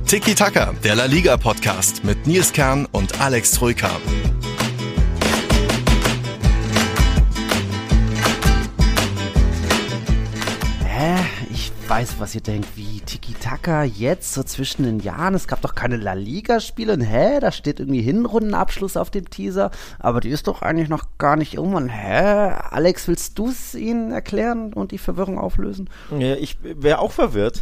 Tiki Taka, der La Liga Podcast mit Nils Kern und Alex Troika. Ich weiß, was ihr denkt, wie Tiki Taka jetzt so zwischen den Jahren, es gab doch keine La Liga-Spiele, da steht irgendwie Hinrundenabschluss auf dem Teaser, aber die ist doch eigentlich noch gar nicht um und Alex, willst du es ihnen erklären und die Verwirrung auflösen? Ja, ich wäre auch verwirrt.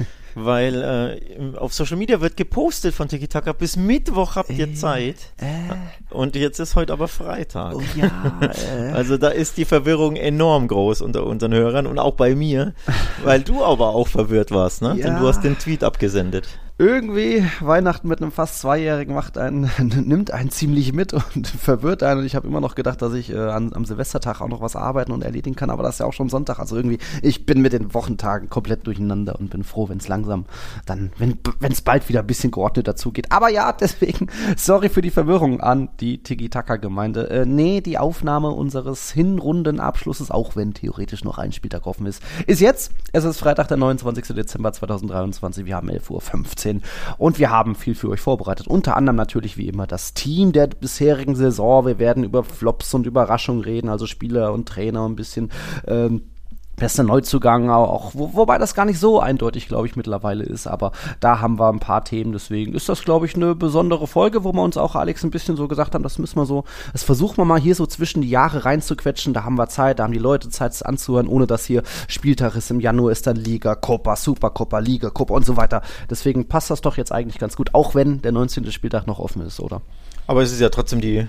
Weil auf Social Media wird gepostet von Tiki Taka, bis Mittwoch habt ihr Zeit. Und jetzt ist heute aber Freitag. Oh ja. Also da ist die Verwirrung enorm groß unter unseren Hörern und auch bei mir, weil du aber auch verwirrt warst, ne? Ja. Denn du hast den Tweet abgesendet. Irgendwie, Weihnachten mit einem fast Zweijährigen nimmt einen ziemlich mit und verwirrt einen. Und ich habe immer noch gedacht, dass ich am Silvestertag auch noch was arbeiten und erledigen kann, aber das ist ja auch schon Sonntag. Also irgendwie, ich bin mit den Wochentagen komplett durcheinander und bin froh, wenn es langsam dann, wenn es bald wieder ein bisschen geordneter zugeht. Aber ja, deswegen, sorry für die Verwirrung an die Tiki-Taka-Gemeinde. Die Aufnahme unseres Hinrundenabschlusses, auch wenn theoretisch noch ein Spieltag offen ist jetzt. Es ist Freitag, der 29. Dezember 2023. Wir haben 11:15 Uhr. Und wir haben viel für euch vorbereitet. Unter anderem natürlich wie immer das Team der bisherigen Saison. Wir werden über Flops und Überraschungen reden, also Spieler und Trainer, ein bisschen bester Neuzugang auch, wobei das gar nicht so eindeutig, glaube ich, mittlerweile ist, aber da haben wir ein paar Themen, deswegen ist das, glaube ich, eine besondere Folge, wo wir uns auch, Alex, ein bisschen so gesagt haben, das versuchen wir mal hier so zwischen die Jahre reinzuquetschen, da haben wir Zeit, da haben die Leute Zeit, es anzuhören, ohne dass hier Spieltag ist, im Januar ist dann Liga, Copa, Supercopa, Liga, Copa und so weiter, deswegen passt das doch jetzt eigentlich ganz gut, auch wenn der 19. Spieltag noch offen ist, oder? Aber es ist ja trotzdem die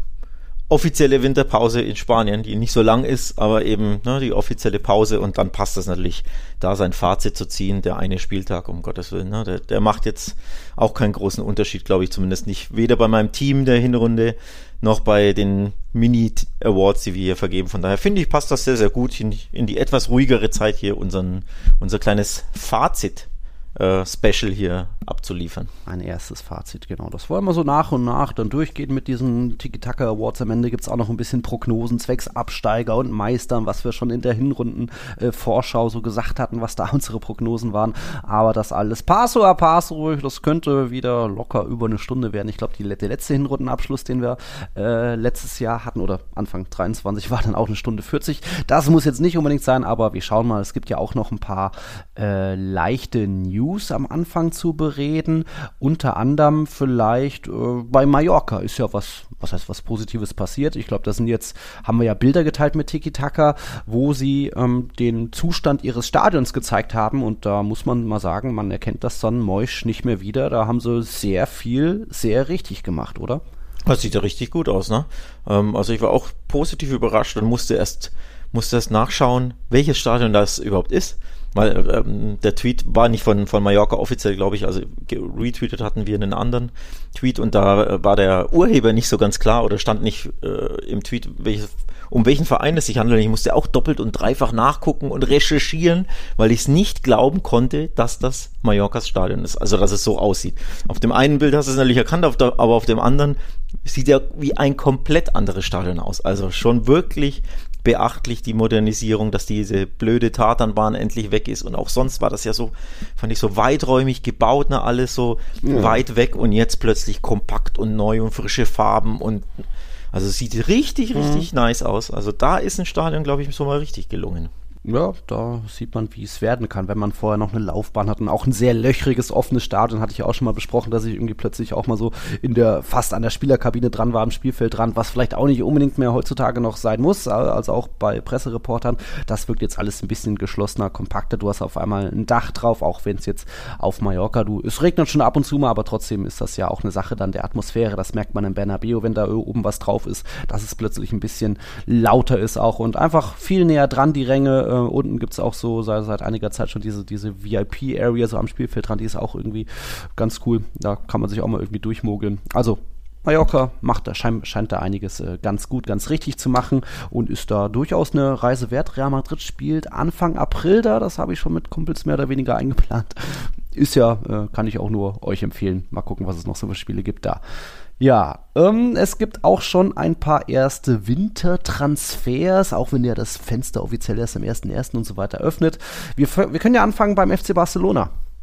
offizielle Winterpause in Spanien, die nicht so lang ist, aber eben die offizielle Pause, und dann passt das natürlich, da sein Fazit zu ziehen, der eine Spieltag, um Gottes Willen, der macht jetzt auch keinen großen Unterschied, glaube ich, zumindest nicht, weder bei meinem Team der Hinrunde, noch bei den Mini-Awards, die wir hier vergeben. Von daher finde ich, passt das sehr, sehr gut in die etwas ruhigere Zeit hier, unser kleines Fazit Special hier abzuliefern. Ein erstes Fazit, genau. Das wollen wir so nach und nach dann durchgehen mit diesen Tiki-Taka Awards. Am Ende gibt es auch noch ein bisschen Prognosen zwecks Absteiger und Meistern, was wir schon in der Hinrunden-Vorschau so gesagt hatten, was da unsere Prognosen waren. Aber das alles passo a passo, das könnte wieder locker über eine Stunde werden. Ich glaube, der letzte Hinrundenabschluss, den wir letztes Jahr hatten, oder Anfang 23, war dann auch 1:40. Das muss jetzt nicht unbedingt sein, aber wir schauen mal. Es gibt ja auch noch ein paar leichte News am Anfang zu bereden, unter anderem vielleicht bei Mallorca ist ja was Positives passiert. Ich glaube, haben wir ja Bilder geteilt mit Tiki Taka, wo sie den Zustand ihres Stadions gezeigt haben, und da muss man mal sagen, man erkennt das San Moix nicht mehr wieder. Da haben sie sehr viel, sehr richtig gemacht, oder? Das sieht ja richtig gut aus, ne? Also ich war auch positiv überrascht und musste erst nachschauen, welches Stadion das überhaupt ist. Weil der Tweet war nicht von Mallorca offiziell, glaube ich, also retweetet hatten wir einen anderen Tweet, und da war der Urheber nicht so ganz klar oder stand nicht im Tweet, um welchen Verein es sich handelt. Ich musste auch doppelt und dreifach nachgucken und recherchieren, weil ich es nicht glauben konnte, dass das Mallorcas Stadion ist, also dass es so aussieht. Auf dem einen Bild hast du es natürlich erkannt, aber auf dem anderen sieht ja wie ein komplett anderes Stadion aus. Also schon wirklich beachtlich die Modernisierung, dass diese blöde Tatanbahn endlich weg ist, und auch sonst war das ja so, fand ich so weiträumig gebaut, alles so weit weg, und jetzt plötzlich kompakt und neu und frische Farben, und also es sieht richtig nice aus. Also da ist ein Stadion, glaube ich, so mal richtig gelungen. Ja, da sieht man, wie es werden kann, wenn man vorher noch eine Laufbahn hat und auch ein sehr löchriges, offenes Stadion, hatte ich ja auch schon mal besprochen, dass ich irgendwie plötzlich auch mal so fast an der Spielerkabine dran war, am Spielfeld dran, was vielleicht auch nicht unbedingt mehr heutzutage noch sein muss, also auch bei Pressereportern. Das wirkt jetzt alles ein bisschen geschlossener, kompakter, du hast auf einmal ein Dach drauf, auch wenn es jetzt auf Mallorca, es regnet schon ab und zu mal, aber trotzdem ist das ja auch eine Sache dann der Atmosphäre, das merkt man im Bernabeu, wenn da oben was drauf ist, dass es plötzlich ein bisschen lauter ist auch und einfach viel näher dran, die Ränge. Unten gibt es auch so seit einiger Zeit schon diese VIP-Area so am Spielfeld dran, die ist auch irgendwie ganz cool. Da kann man sich auch mal irgendwie durchmogeln. Also Mallorca scheint da einiges ganz gut, ganz richtig zu machen und ist da durchaus eine Reise wert. Real Madrid spielt Anfang April da, das habe ich schon mit Kumpels mehr oder weniger eingeplant. Ist ja, kann ich auch nur euch empfehlen. Mal gucken, was es noch so für Spiele gibt da. Ja, es gibt auch schon ein paar erste Wintertransfers, auch wenn ja das Fenster offiziell erst am 1.1. und so weiter öffnet. Wir können ja anfangen beim FC Barcelona.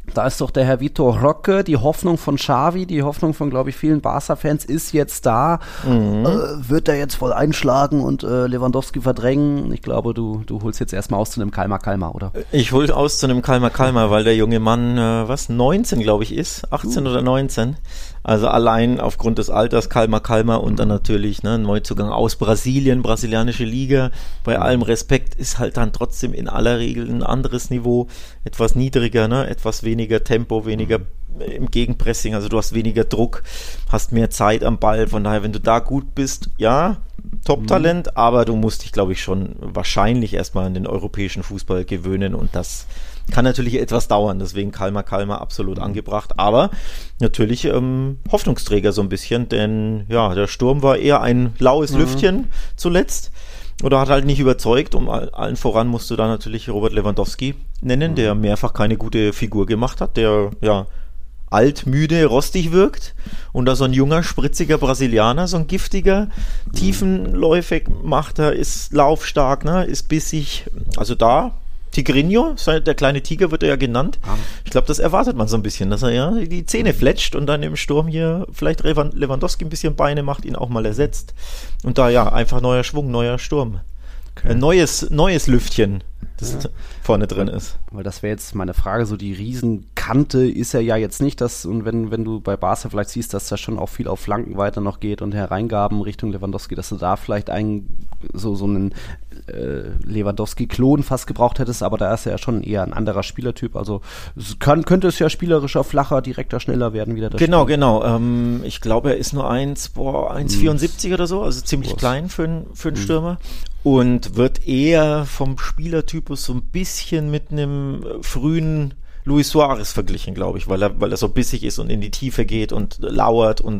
Da ist doch der Herr Vitor Roque, die Hoffnung von Xavi, die Hoffnung von, glaube ich, vielen Barca-Fans ist jetzt da. Wird er jetzt voll einschlagen und Lewandowski verdrängen? Ich glaube, du holst jetzt erstmal aus zu einem Kalmar, oder? Ich hole aus zu einem Kalmar, weil der junge Mann, 19, glaube ich, ist. 18 oder 19. Also allein aufgrund des Alters Kalmar und dann natürlich Neuzugang aus Brasilien, brasilianische Liga. Bei allem Respekt ist halt dann trotzdem in aller Regel ein anderes Niveau, etwas niedriger, etwas weniger Tempo, weniger im Gegenpressing, also du hast weniger Druck, hast mehr Zeit am Ball, von daher, wenn du da gut bist, ja, Top-Talent, aber du musst dich, glaube ich, schon wahrscheinlich erstmal an den europäischen Fußball gewöhnen und das kann natürlich etwas dauern, deswegen Kalmar absolut angebracht, aber natürlich Hoffnungsträger so ein bisschen, denn ja, der Sturm war eher ein laues Lüftchen zuletzt oder hat halt nicht überzeugt, allen voran musst du da natürlich Robert Lewandowski nennen, der mehrfach keine gute Figur gemacht hat, der ja alt, müde, rostig wirkt und da so ein junger, spritziger Brasilianer, so ein giftiger, tiefenläufig macht er, ist laufstark, ist bissig, also da Tigrinho, der kleine Tiger wird er ja genannt. Ich glaube, das erwartet man so ein bisschen, dass er ja die Zähne fletscht und dann im Sturm hier vielleicht Lewandowski ein bisschen Beine macht, ihn auch mal ersetzt. Und da ja, einfach neuer Schwung, neuer Sturm. Okay. Ein neues Lüftchen, das vorne drin ist. Weil das wäre jetzt meine Frage, so die Riesenkante ist er ja jetzt nicht, und wenn du bei Barca vielleicht siehst, dass da schon auch viel auf Flanken weiter noch geht und Hereingaben Richtung Lewandowski, dass du da vielleicht so einen Lewandowski-Klon fast gebraucht hättest, aber da ist er ja schon eher ein anderer Spielertyp, also könnte es ja spielerischer, flacher, direkter, schneller werden wieder. Genau. Ich glaube, er ist nur 1,74 oder so, also ziemlich klein für einen Stürmer. Und wird eher vom Spielertypus so ein bisschen mit einem frühen Luis Suarez verglichen, glaube ich, weil er so bissig ist und in die Tiefe geht und lauert und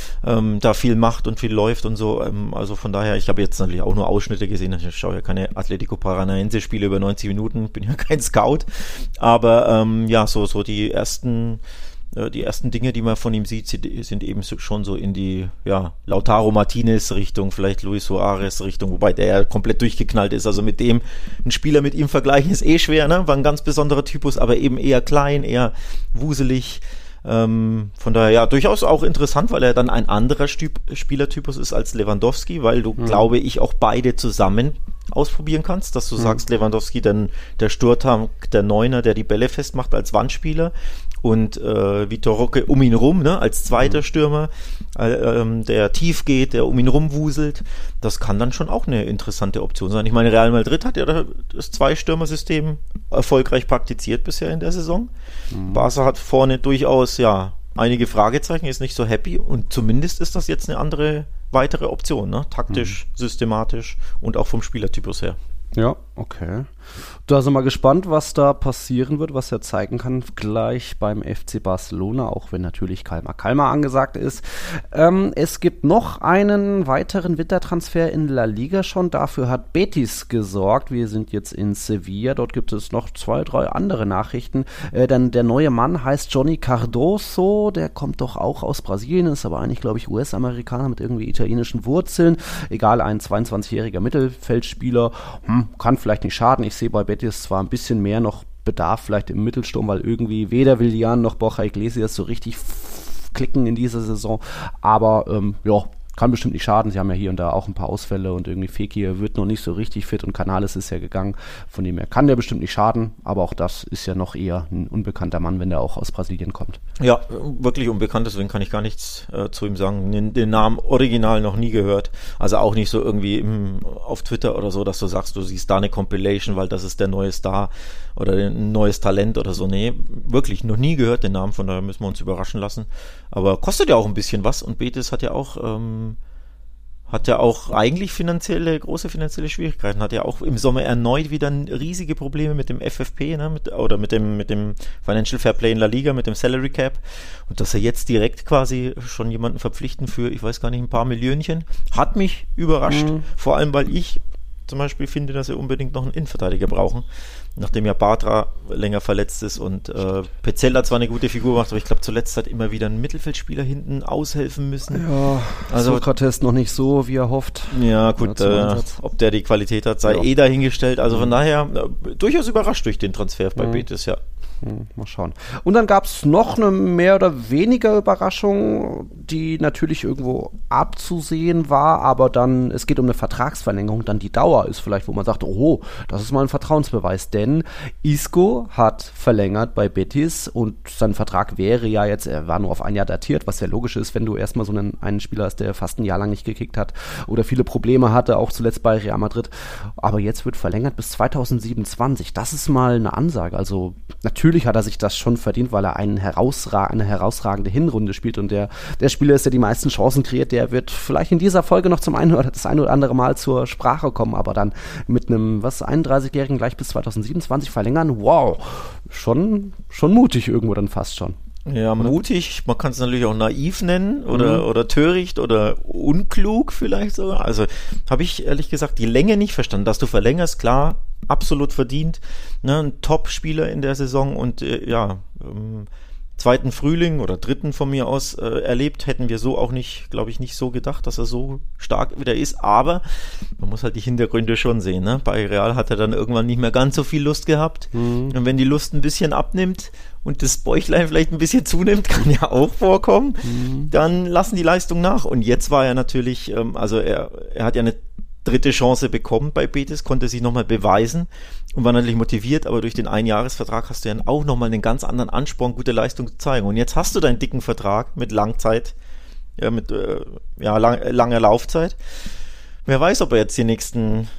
da viel macht und viel läuft und so. Also von daher, ich habe jetzt natürlich auch nur Ausschnitte gesehen. Ich schaue ja keine Atletico Paranaense Spiele über 90 Minuten, bin ja kein Scout. Aber so die ersten Dinge, die man von ihm sieht, sind eben schon so in die Lautaro Martinez Richtung, vielleicht Luis Suarez Richtung, wobei der ja komplett durchgeknallt ist. Also mit dem, ein Spieler mit ihm vergleichen ist schwer, war ein ganz besonderer Typus, aber eben eher klein, eher wuselig. Von daher durchaus auch interessant, weil er dann ein anderer Spielertypus ist als Lewandowski, weil du, glaube ich, auch beide zusammen ausprobieren kannst, dass du sagst, Lewandowski, dann der Sturm, der Neuner, der die Bälle festmacht als Wandspieler und Vitor Roque um ihn rum, als zweiter Stürmer, der tief geht, der um ihn rumwuselt. Das kann dann schon auch eine interessante Option sein. Ich meine, Real Madrid hat ja das Zwei-Stürmer-System erfolgreich praktiziert bisher in der Saison. Barca hat vorne durchaus, einige Fragezeichen, ist nicht so happy und zumindest ist das jetzt eine andere, weitere Option, taktisch, systematisch und auch vom Spielertypus her. Ja, okay. Da sind wir gespannt, was da passieren wird, was er zeigen kann, gleich beim FC Barcelona, auch wenn natürlich Kalmar angesagt ist. Es gibt noch einen weiteren Wintertransfer in La Liga schon, dafür hat Betis gesorgt. Wir sind jetzt in Sevilla, dort gibt es noch 2, 3 andere Nachrichten. Dann der neue Mann heißt Johnny Cardoso, der kommt doch auch aus Brasilien, ist aber eigentlich, glaube ich, US-Amerikaner mit irgendwie italienischen Wurzeln. Egal, ein 22-jähriger Mittelfeldspieler, kann vielleicht nicht schaden. Ich sehe bei Betis zwar ein bisschen mehr noch Bedarf vielleicht im Mittelsturm, weil irgendwie weder Willian noch Borja Iglesias so richtig klicken in dieser Saison, aber kann bestimmt nicht schaden. Sie haben ja hier und da auch ein paar Ausfälle und irgendwie Fekir wird noch nicht so richtig fit und Canales ist ja gegangen. Von dem her kann der bestimmt nicht schaden, aber auch das ist ja noch eher ein unbekannter Mann, wenn der auch aus Brasilien kommt. Ja, wirklich unbekannt, deswegen kann ich gar nichts zu ihm sagen. Den Namen original noch nie gehört. Also auch nicht so irgendwie auf Twitter oder so, dass du sagst, du siehst da eine Compilation, weil das ist der neue Star oder ein neues Talent oder so. Nee, wirklich noch nie gehört den Namen, von daher müssen wir uns überraschen lassen. Aber kostet ja auch ein bisschen was und Betis hat ja auch eigentlich große finanzielle Schwierigkeiten, hat ja auch im Sommer erneut wieder riesige Probleme mit dem FFP, mit dem Financial Fair Play in La Liga, mit dem Salary Cap und dass er jetzt direkt quasi schon jemanden verpflichten für, ich weiß gar nicht, ein paar Millionchen, hat mich überrascht, vor allem weil ich zum Beispiel finde, dass wir unbedingt noch einen Innenverteidiger brauchen, nachdem ja Bartra länger verletzt ist und Pezzella zwar eine gute Figur macht, aber ich glaube zuletzt hat immer wieder ein Mittelfeldspieler hinten aushelfen müssen. Ja, also Sokrates noch nicht so, wie er hofft. Ja gut, ob der die Qualität hat, sei dahingestellt. Also von daher durchaus überrascht durch den Transfer bei Betis, ja. Mal schauen. Und dann gab es noch eine mehr oder weniger Überraschung, die natürlich irgendwo abzusehen war, aber dann, es geht um eine Vertragsverlängerung, dann die Dauer ist vielleicht, wo man sagt, oh, das ist mal ein Vertrauensbeweis, denn Isco hat verlängert bei Betis und sein Vertrag wäre ja jetzt, er war nur auf ein Jahr datiert, was ja logisch ist, wenn du erstmal so einen Spieler hast, der fast ein Jahr lang nicht gekickt hat oder viele Probleme hatte, auch zuletzt bei Real Madrid, aber jetzt wird verlängert bis 2027, das ist mal eine Ansage, also natürlich hat er sich das schon verdient, weil er eine herausragende Hinrunde spielt und der Spieler ist, der die meisten Chancen kreiert, der wird vielleicht in dieser Folge noch das eine oder andere Mal zur Sprache kommen, aber dann mit einem 31-Jährigen gleich bis 2027 verlängern, wow, schon mutig irgendwo dann fast schon. Ja, mutig, man kann es natürlich auch naiv nennen oder töricht oder unklug vielleicht sogar. Also habe ich ehrlich gesagt die Länge nicht verstanden. Dass du verlängerst, klar, absolut verdient. Ne, ein Top-Spieler in der Saison und zweiten Frühling oder dritten von mir aus erlebt, hätten wir so auch nicht, glaube ich, nicht so gedacht, dass er so stark wieder ist, aber man muss halt die Hintergründe schon sehen, ne? Bei Real hat er dann irgendwann nicht mehr ganz so viel Lust gehabt und wenn die Lust ein bisschen abnimmt und das Bäuchlein vielleicht ein bisschen zunimmt, kann ja auch vorkommen, dann lassen die Leistungen nach und jetzt war er natürlich, also er hat ja eine dritte Chance bekommen bei Betis, konnte sich nochmal beweisen und war natürlich motiviert, aber durch den Einjahresvertrag hast du ja auch nochmal einen ganz anderen Ansporn, gute Leistung zu zeigen. Und jetzt hast du deinen dicken Vertrag mit Langzeit, langer Laufzeit. Wer weiß, ob er jetzt die nächsten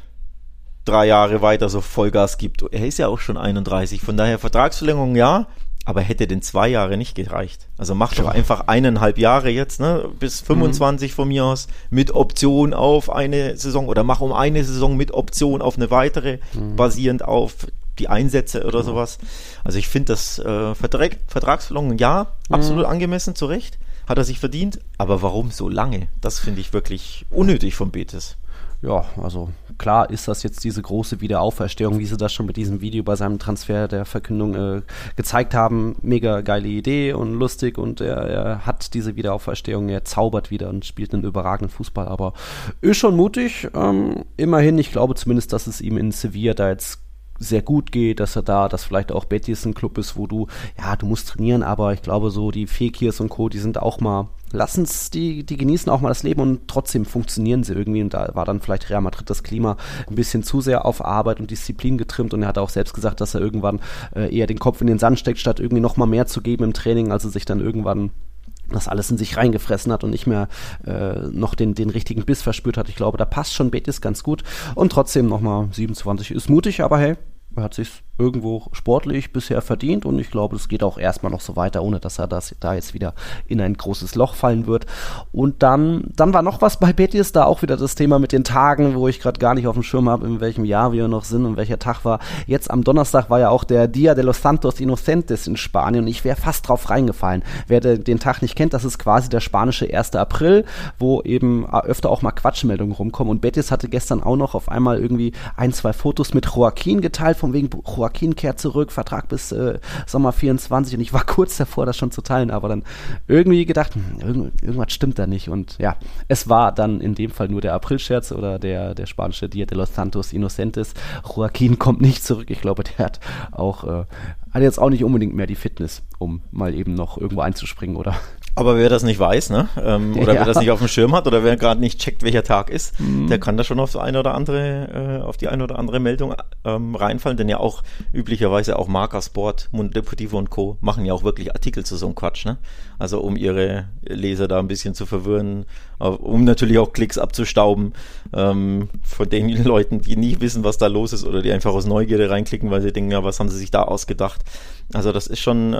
3 Jahre weiter so Vollgas gibt. Er ist ja auch schon 31, von daher Vertragsverlängerung ja, aber hätte denn 2 Jahre nicht gereicht. Also mach doch einfach 1,5 Jahre jetzt, ne, bis 25 von mir aus, mit Option auf eine Saison oder mach um eine Saison mit Option auf eine weitere, basierend auf die Einsätze oder sowas. Also ich finde das Vertragsverlängerung, ja, absolut angemessen, zu Recht, hat er sich verdient, aber warum so lange? Das finde ich wirklich unnötig von Betis. Ja, also klar ist das jetzt diese große Wiederauferstehung, wie sie das schon mit diesem Video bei seinem Transfer der Verkündung gezeigt haben. Mega geile Idee und lustig und er hat diese Wiederauferstehung, er zaubert wieder und spielt einen überragenden Fußball, aber ist schon mutig. Immerhin, ich glaube zumindest, dass es ihm in Sevilla da jetzt sehr gut geht, dass vielleicht auch Betis ein Club ist, wo du musst trainieren, aber ich glaube so die Fekirs und Co., die sind auch mal, die genießen auch mal das Leben und trotzdem funktionieren sie irgendwie und da war dann vielleicht Real Madrid das Klima ein bisschen zu sehr auf Arbeit und Disziplin getrimmt und er hat auch selbst gesagt, dass er irgendwann eher den Kopf in den Sand steckt, statt irgendwie noch mal mehr zu geben im Training, also sich dann irgendwann das alles in sich reingefressen hat und nicht mehr noch den richtigen Biss verspürt hat. Ich glaube, da passt schon Betis ganz gut und trotzdem nochmal 27 ist mutig, aber hey, er hat sich irgendwo sportlich bisher verdient und ich glaube, es geht auch erstmal noch so weiter, ohne dass er da jetzt wieder in ein großes Loch fallen wird. Und dann war noch was bei Betis, da auch wieder das Thema mit den Tagen, wo ich gerade gar nicht auf dem Schirm habe, in welchem Jahr wir noch sind und welcher Tag war. Jetzt am Donnerstag war ja auch der Dia de los Santos Inocentes in Spanien und ich wäre fast drauf reingefallen. Wer den Tag nicht kennt, das ist quasi der spanische 1. April, wo eben öfter auch mal Quatschmeldungen rumkommen und Betis hatte gestern auch noch auf einmal irgendwie 1-2 Fotos mit Joaquin geteilt, von wegen Joaquin kehrt zurück, Vertrag bis Sommer 24 und ich war kurz davor, das schon zu teilen, aber dann irgendwie gedacht, irgendwas stimmt da nicht und ja, es war dann in dem Fall nur der Aprilscherz oder der spanische Dia de los Santos Inocentes. Joaquin kommt nicht zurück, ich glaube, der hat jetzt auch nicht unbedingt mehr die Fitness, um mal eben noch irgendwo einzuspringen, oder? Aber wer das nicht weiß, ne, oder wer das nicht auf dem Schirm hat oder wer gerade nicht checkt, welcher Tag ist, der kann da schon auf die eine oder andere Meldung reinfallen, denn ja auch üblicherweise auch Marca Sport, Mundo Deportivo und Co. machen ja auch wirklich Artikel zu so einem Quatsch, ne? Also um ihre Leser da ein bisschen zu verwirren, um natürlich auch Klicks abzustauben von den Leuten, die nie wissen, was da los ist oder die einfach aus Neugierde reinklicken, weil sie denken, ja, was haben sie sich da ausgedacht? Also das ist schon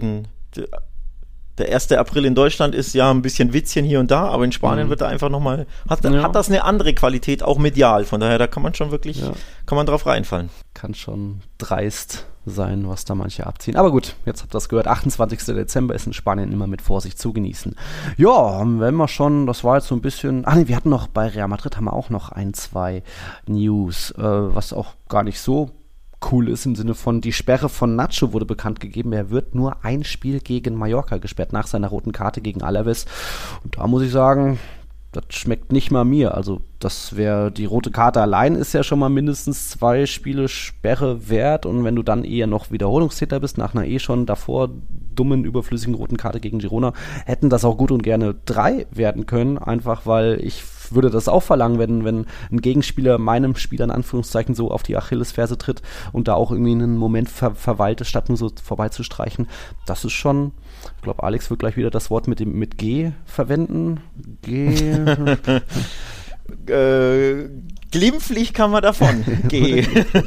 der 1. April in Deutschland ist ja ein bisschen Witzchen hier und da, aber in Spanien wird da einfach nochmal, hat das eine andere Qualität, auch medial. Von daher, da kann man schon wirklich, kann man drauf reinfallen. Kann schon dreist sein, was da manche abziehen. Aber gut, jetzt habt ihr das gehört. 28. Dezember ist in Spanien immer mit Vorsicht zu genießen. Ja, wenn wir schon, das war jetzt so ein bisschen, wir hatten noch bei Real Madrid haben wir auch noch 1-2 News, was auch gar nicht so cool ist im Sinne von, die Sperre von Nacho wurde bekannt gegeben. Er wird nur ein Spiel gegen Mallorca gesperrt nach seiner roten Karte gegen Alaves. Und da muss ich sagen, das schmeckt nicht mal mir. Also das wäre, die rote Karte allein ist ja schon mal mindestens 2 Spiele Sperre wert und wenn du dann eher noch Wiederholungstäter bist, nach einer schon davor dummen, überflüssigen roten Karte gegen Girona, hätten das auch gut und gerne 3 werden können, einfach weil ich würde das auch verlangen, wenn ein Gegenspieler meinem Spieler in Anführungszeichen so auf die Achillesferse tritt und da auch irgendwie einen Moment verweilt, statt nur so vorbeizustreichen. Das ist schon, ich glaube, Alex wird gleich wieder das Wort mit G verwenden. Glimpflich kann man davon gehen.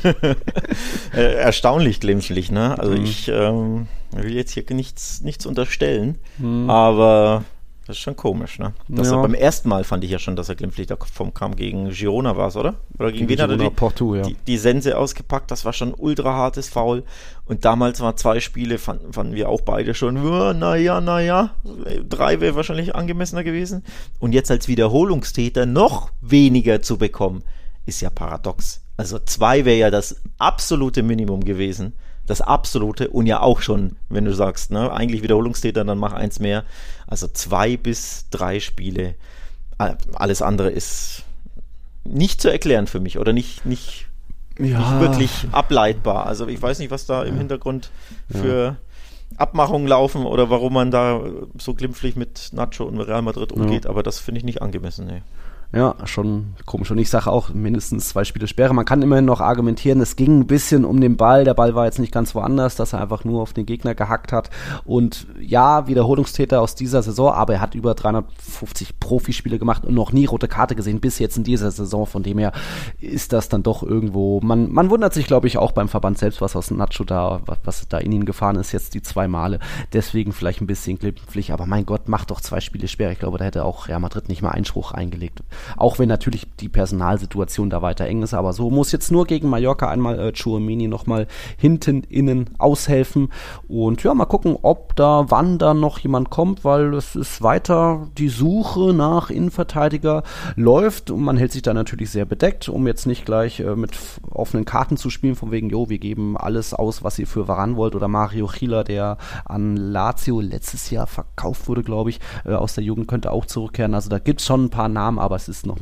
Erstaunlich glimpflich, ne? Also ich will jetzt hier nichts unterstellen, aber das ist schon komisch, ne? Beim ersten Mal fand ich ja schon, dass er glimpflich davon kam. Gegen Girona war es, oder? Oder gegen wen hat er die Sense ausgepackt? Das war schon ein ultra hartes Foul. Und damals waren 2 Spiele, fanden wir auch beide schon, naja, 3 wäre wahrscheinlich angemessener gewesen. Und jetzt als Wiederholungstäter noch weniger zu bekommen, ist ja paradox. Also 2 wäre ja das absolute Minimum gewesen. Das absolute und ja auch schon, wenn du sagst, ne, eigentlich Wiederholungstäter, dann mach 1 mehr. Also 2 bis 3 Spiele. Alles andere ist nicht zu erklären für mich oder nicht wirklich ableitbar. Also ich weiß nicht, was da im Hintergrund für Abmachungen laufen oder warum man da so glimpflich mit Nacho und Real Madrid umgeht, aber das finde ich nicht angemessen. Nee. Ja, schon komisch. Und ich sage auch, mindestens 2 Spiele Sperre. Man kann immerhin noch argumentieren, es ging ein bisschen um den Ball. Der Ball war jetzt nicht ganz woanders, dass er einfach nur auf den Gegner gehackt hat. Und ja, Wiederholungstäter aus dieser Saison, aber er hat über 350 Profispiele gemacht und noch nie rote Karte gesehen, bis jetzt in dieser Saison. Von dem her ist das dann doch irgendwo, man wundert sich, glaube ich, auch beim Verband selbst, was aus Nacho was da in ihn gefahren ist, jetzt die 2 Male. Deswegen vielleicht ein bisschen glimpflich, aber mein Gott, macht doch 2 Spiele Sperre. Ich glaube, da hätte auch Real Madrid nicht mal Einspruch eingelegt. Auch wenn natürlich die Personalsituation da weiter eng ist, aber so muss jetzt nur gegen Mallorca einmal Tchouaméni nochmal hinten, innen aushelfen und ja, mal gucken, wann da noch jemand kommt, weil es ist weiter die Suche nach Innenverteidiger läuft und man hält sich da natürlich sehr bedeckt, um jetzt nicht gleich mit offenen Karten zu spielen, von wegen, wir geben alles aus, was ihr für Varane wollt oder Mario Chila, der an Lazio letztes Jahr verkauft wurde, glaube ich, aus der Jugend, könnte auch zurückkehren, also da gibt es schon ein paar Namen, aber es ist noch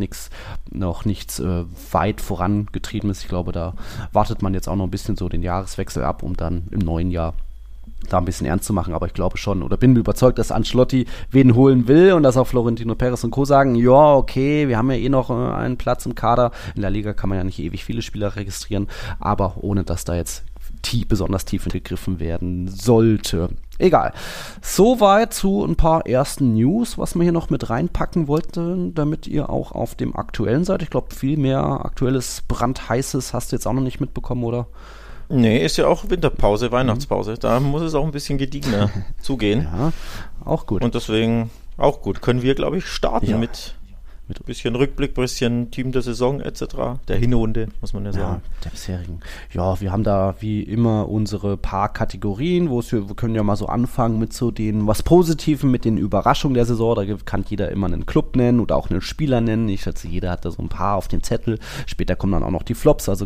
nichts weit vorangetriebenes. Ich glaube, da wartet man jetzt auch noch ein bisschen so den Jahreswechsel ab, um dann im neuen Jahr da ein bisschen ernst zu machen, aber ich glaube schon oder bin überzeugt, dass Ancelotti wen holen will und dass auch Florentino Perez und Co. sagen, ja, okay, wir haben ja eh noch einen Platz im Kader. In der Liga kann man ja nicht ewig viele Spieler registrieren, aber ohne dass da jetzt besonders tief gegriffen werden sollte. Egal. Soweit zu ein paar ersten News, was wir hier noch mit reinpacken wollten, damit ihr auch auf dem Aktuellen seid. Ich glaube, viel mehr aktuelles, brandheißes hast du jetzt auch noch nicht mitbekommen, oder? Nee, ist ja auch Winterpause, Weihnachtspause. Da muss es auch ein bisschen gediegener zugehen. Ja, auch gut. Und deswegen auch gut. Können wir, glaube ich, starten mit ein bisschen Rückblick, ein bisschen Team der Saison etc. Der Hinrunde, muss man ja sagen. Ja, der bisherigen. Ja, wir haben da wie immer unsere paar Kategorien, wir können ja mal so anfangen mit so den was Positiven, mit den Überraschungen der Saison. Da kann jeder immer einen Club nennen oder auch einen Spieler nennen. Ich schätze, jeder hat da so ein paar auf dem Zettel. Später kommen dann auch noch die Flops, also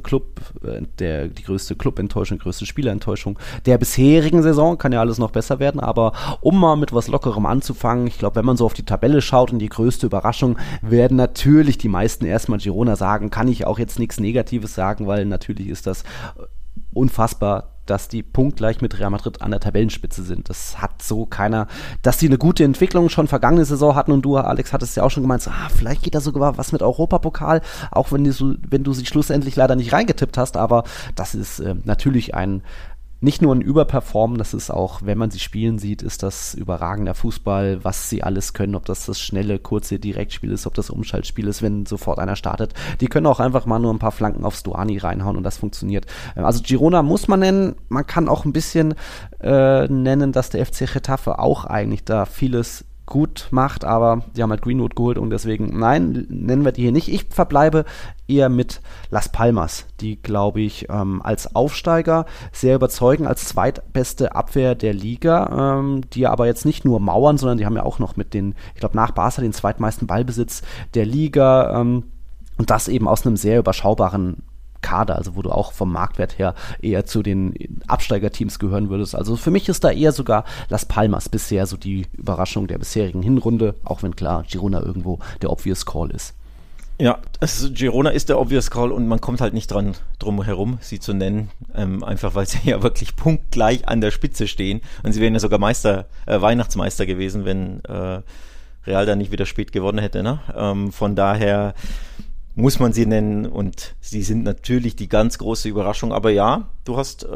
die größte Club-Enttäuschung, größte Spielenttäuschung der bisherigen Saison. Kann ja alles noch besser werden, aber um mal mit was Lockerem anzufangen, ich glaube, wenn man so auf die Tabelle schaut und die größte Überraschung, werden natürlich die meisten erstmal Girona sagen, kann ich auch jetzt nichts Negatives sagen, weil natürlich ist das unfassbar, dass die punktgleich mit Real Madrid an der Tabellenspitze sind. Das hat so keiner, dass die eine gute Entwicklung schon vergangene Saison hatten und du, Alex, hattest ja auch schon gemeint, so, vielleicht geht da sogar was mit Europapokal, auch wenn du sie schlussendlich leider nicht reingetippt hast, aber das ist natürlich nicht nur ein Überperformen, das ist auch, wenn man sie spielen sieht, ist das überragender Fußball, was sie alles können, ob das schnelle, kurze Direktspiel ist, ob das Umschaltspiel ist, wenn sofort einer startet. Die können auch einfach mal nur ein paar Flanken auf Stuani reinhauen und das funktioniert. Also Girona muss man nennen, man kann auch ein bisschen nennen, dass der FC Getafe auch eigentlich da vieles gut macht, aber die haben halt Greenwood geholt und deswegen, nein, nennen wir die hier nicht. Ich verbleibe eher mit Las Palmas, die, glaube ich, als Aufsteiger sehr überzeugen, als zweitbeste Abwehr der Liga, die aber jetzt nicht nur mauern, sondern die haben ja auch noch ich glaube, nach Barca den zweitmeisten Ballbesitz der Liga und das eben aus einem sehr überschaubaren Kader, also wo du auch vom Marktwert her eher zu den Absteigerteams gehören würdest. Also für mich ist da eher sogar Las Palmas bisher so die Überraschung der bisherigen Hinrunde, auch wenn klar Girona irgendwo der obvious Call ist. Ja, Girona ist der obvious Call und man kommt halt nicht drum herum, sie zu nennen, einfach weil sie ja wirklich punktgleich an der Spitze stehen und sie wären ja sogar Weihnachtsmeister gewesen, wenn Real da nicht wieder spät gewonnen hätte, ne? Von daher muss man sie nennen und sie sind natürlich die ganz große Überraschung, aber ja, du hast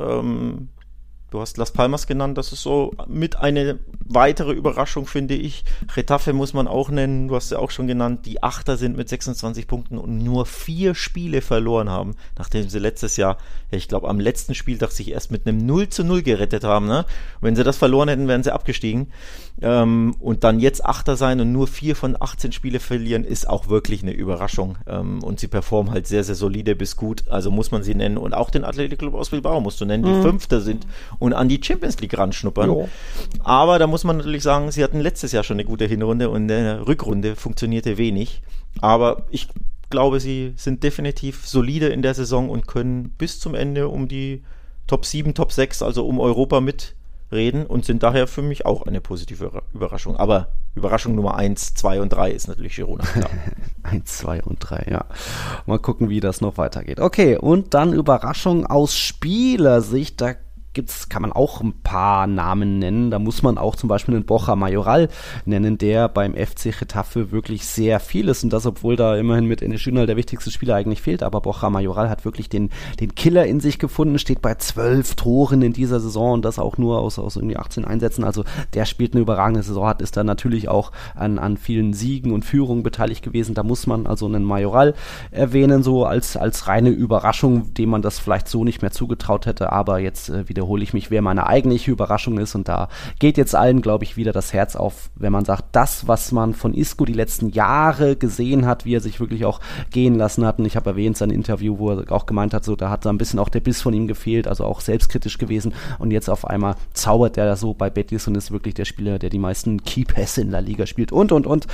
Las Palmas genannt, das ist so mit eine weitere Überraschung, finde ich. Getafe muss man auch nennen, du hast ja auch schon genannt, die Achter sind mit 26 Punkten und nur 4 Spiele verloren haben, nachdem sie letztes Jahr, ich glaube am letzten Spieltag sich erst mit einem 0:0 gerettet haben, ne? Wenn sie das verloren hätten, wären sie abgestiegen. Und dann jetzt Achter sein und nur 4 von 18 Spiele verlieren, ist auch wirklich eine Überraschung. Und sie performen halt sehr, sehr solide bis gut, also muss man sie nennen. Und auch den Athletic Club aus Bilbao musst du nennen, die Fünfter sind und an die Champions League ranschnuppern. Jo. Aber da muss man natürlich sagen, sie hatten letztes Jahr schon eine gute Hinrunde und eine Rückrunde funktionierte wenig. Aber ich glaube, sie sind definitiv solide in der Saison und können bis zum Ende um die Top 7, Top 6, also um Europa mitreden und sind daher für mich auch eine positive Überraschung. Aber Überraschung Nummer 1, 2 und 3 ist natürlich Girona. 1, 2 und 3, ja. Mal gucken, wie das noch weitergeht. Okay, und dann Überraschung aus Spielersicht. Da kann man auch ein paar Namen nennen. Da muss man auch zum Beispiel einen Borja Mayoral nennen, der beim FC Getafe wirklich sehr viel ist. Und das, obwohl da immerhin mit Enes Ünal der wichtigste Spieler eigentlich fehlt. Aber Borja Mayoral hat wirklich den Killer in sich gefunden, steht bei 12 Toren in dieser Saison und das auch nur aus irgendwie 18 Einsätzen. Also der spielt eine überragende Saison, ist dann natürlich auch an vielen Siegen und Führungen beteiligt gewesen. Da muss man also einen Mayoral erwähnen, so als reine Überraschung, dem man das vielleicht so nicht mehr zugetraut hätte. Aber jetzt wiederhole ich mich, wer meine eigentliche Überraschung ist, und da geht jetzt allen, glaube ich, wieder das Herz auf, wenn man sagt, das, was man von Isco die letzten Jahre gesehen hat, wie er sich wirklich auch gehen lassen hat, und ich habe erwähnt, sein Interview, wo er auch gemeint hat, so, da hat so ein bisschen auch der Biss von ihm gefehlt, also auch selbstkritisch gewesen, und jetzt auf einmal zaubert der so bei Betis und ist wirklich der Spieler, der die meisten Key-Pässe in der Liga spielt und,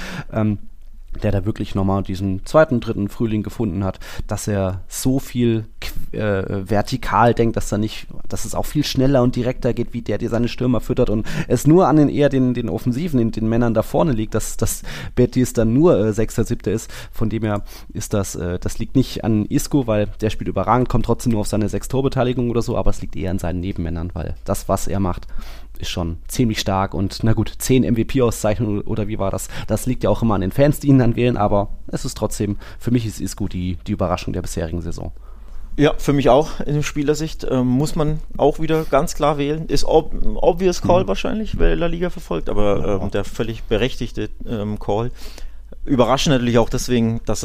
der da wirklich nochmal diesen zweiten, dritten Frühling gefunden hat, dass er so viel vertikal denkt, dass es auch viel schneller und direkter geht, wie der seine Stürmer füttert, und es nur an den Offensiven, den Männern da vorne liegt, dass Betis dann nur 6., 7. ist. Von dem her ist das liegt nicht an Isco, weil der spielt überragend, kommt trotzdem nur auf seine 6 Torbeteiligung oder so, aber es liegt eher an seinen Nebenmännern, weil das, was er macht, ist schon ziemlich stark, und na gut, 10 MVP-Auszeichnungen oder wie war das? Das liegt ja auch immer an den Fans, die ihn dann wählen, aber es ist trotzdem, für mich ist Isco die Überraschung der bisherigen Saison. Ja, für mich auch in Spielersicht muss man auch wieder ganz klar wählen. Ist obvious Call wahrscheinlich, wer La Liga verfolgt, aber der völlig berechtigte Call. Überraschend natürlich auch deswegen, dass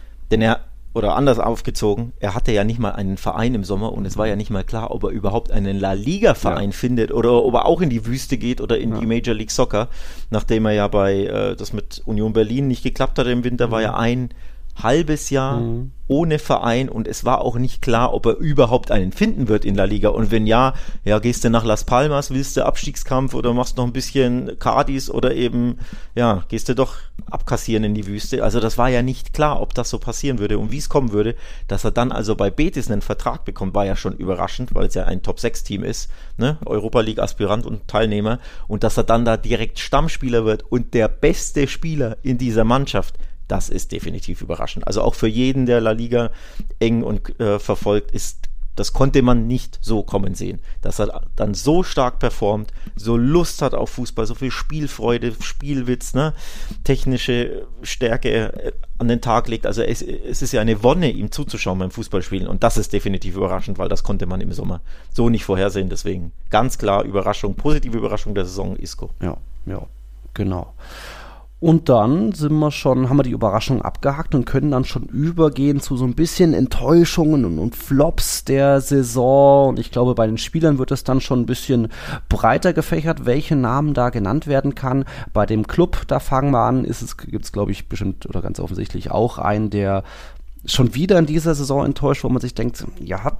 oder anders aufgezogen, er hatte ja nicht mal einen Verein im Sommer und es war ja nicht mal klar, ob er überhaupt einen La Liga-Verein findet oder ob er auch in die Wüste geht oder in die Major League Soccer, nachdem er ja bei das mit Union Berlin nicht geklappt hat im Winter, war ja ein halbes Jahr ohne Verein und es war auch nicht klar, ob er überhaupt einen finden wird in La Liga, und wenn ja, gehst du nach Las Palmas, willst du Abstiegskampf oder machst noch ein bisschen Cadiz oder eben, gehst du doch abkassieren in die Wüste. Also das war ja nicht klar, ob das so passieren würde und wie es kommen würde. Dass er dann also bei Betis einen Vertrag bekommt, war ja schon überraschend, weil es ja ein Top-6-Team ist, ne? Europa League-Aspirant und Teilnehmer, und dass er dann da direkt Stammspieler wird und der beste Spieler in dieser Mannschaft, das ist definitiv überraschend. Also auch für jeden, der La Liga eng und verfolgt, das konnte man nicht so kommen sehen. Dass er dann so stark performt, so Lust hat auf Fußball, so viel Spielfreude, Spielwitz, ne? Technische Stärke an den Tag legt. Also es ist ja eine Wonne, ihm zuzuschauen beim Fußballspielen, und das ist definitiv überraschend, weil das konnte man im Sommer so nicht vorhersehen. Deswegen ganz klar Überraschung, positive Überraschung der Saison, Isco. Ja, genau. Und dann haben wir die Überraschung abgehakt und können dann schon übergehen zu so ein bisschen Enttäuschungen und Flops der Saison. Und ich glaube, bei den Spielern wird es dann schon ein bisschen breiter gefächert, welche Namen da genannt werden kann. Bei dem Club, da fangen wir an, gibt es, glaube ich, bestimmt oder ganz offensichtlich auch einen, der schon wieder in dieser Saison enttäuscht, wo man sich denkt, ihr habt doch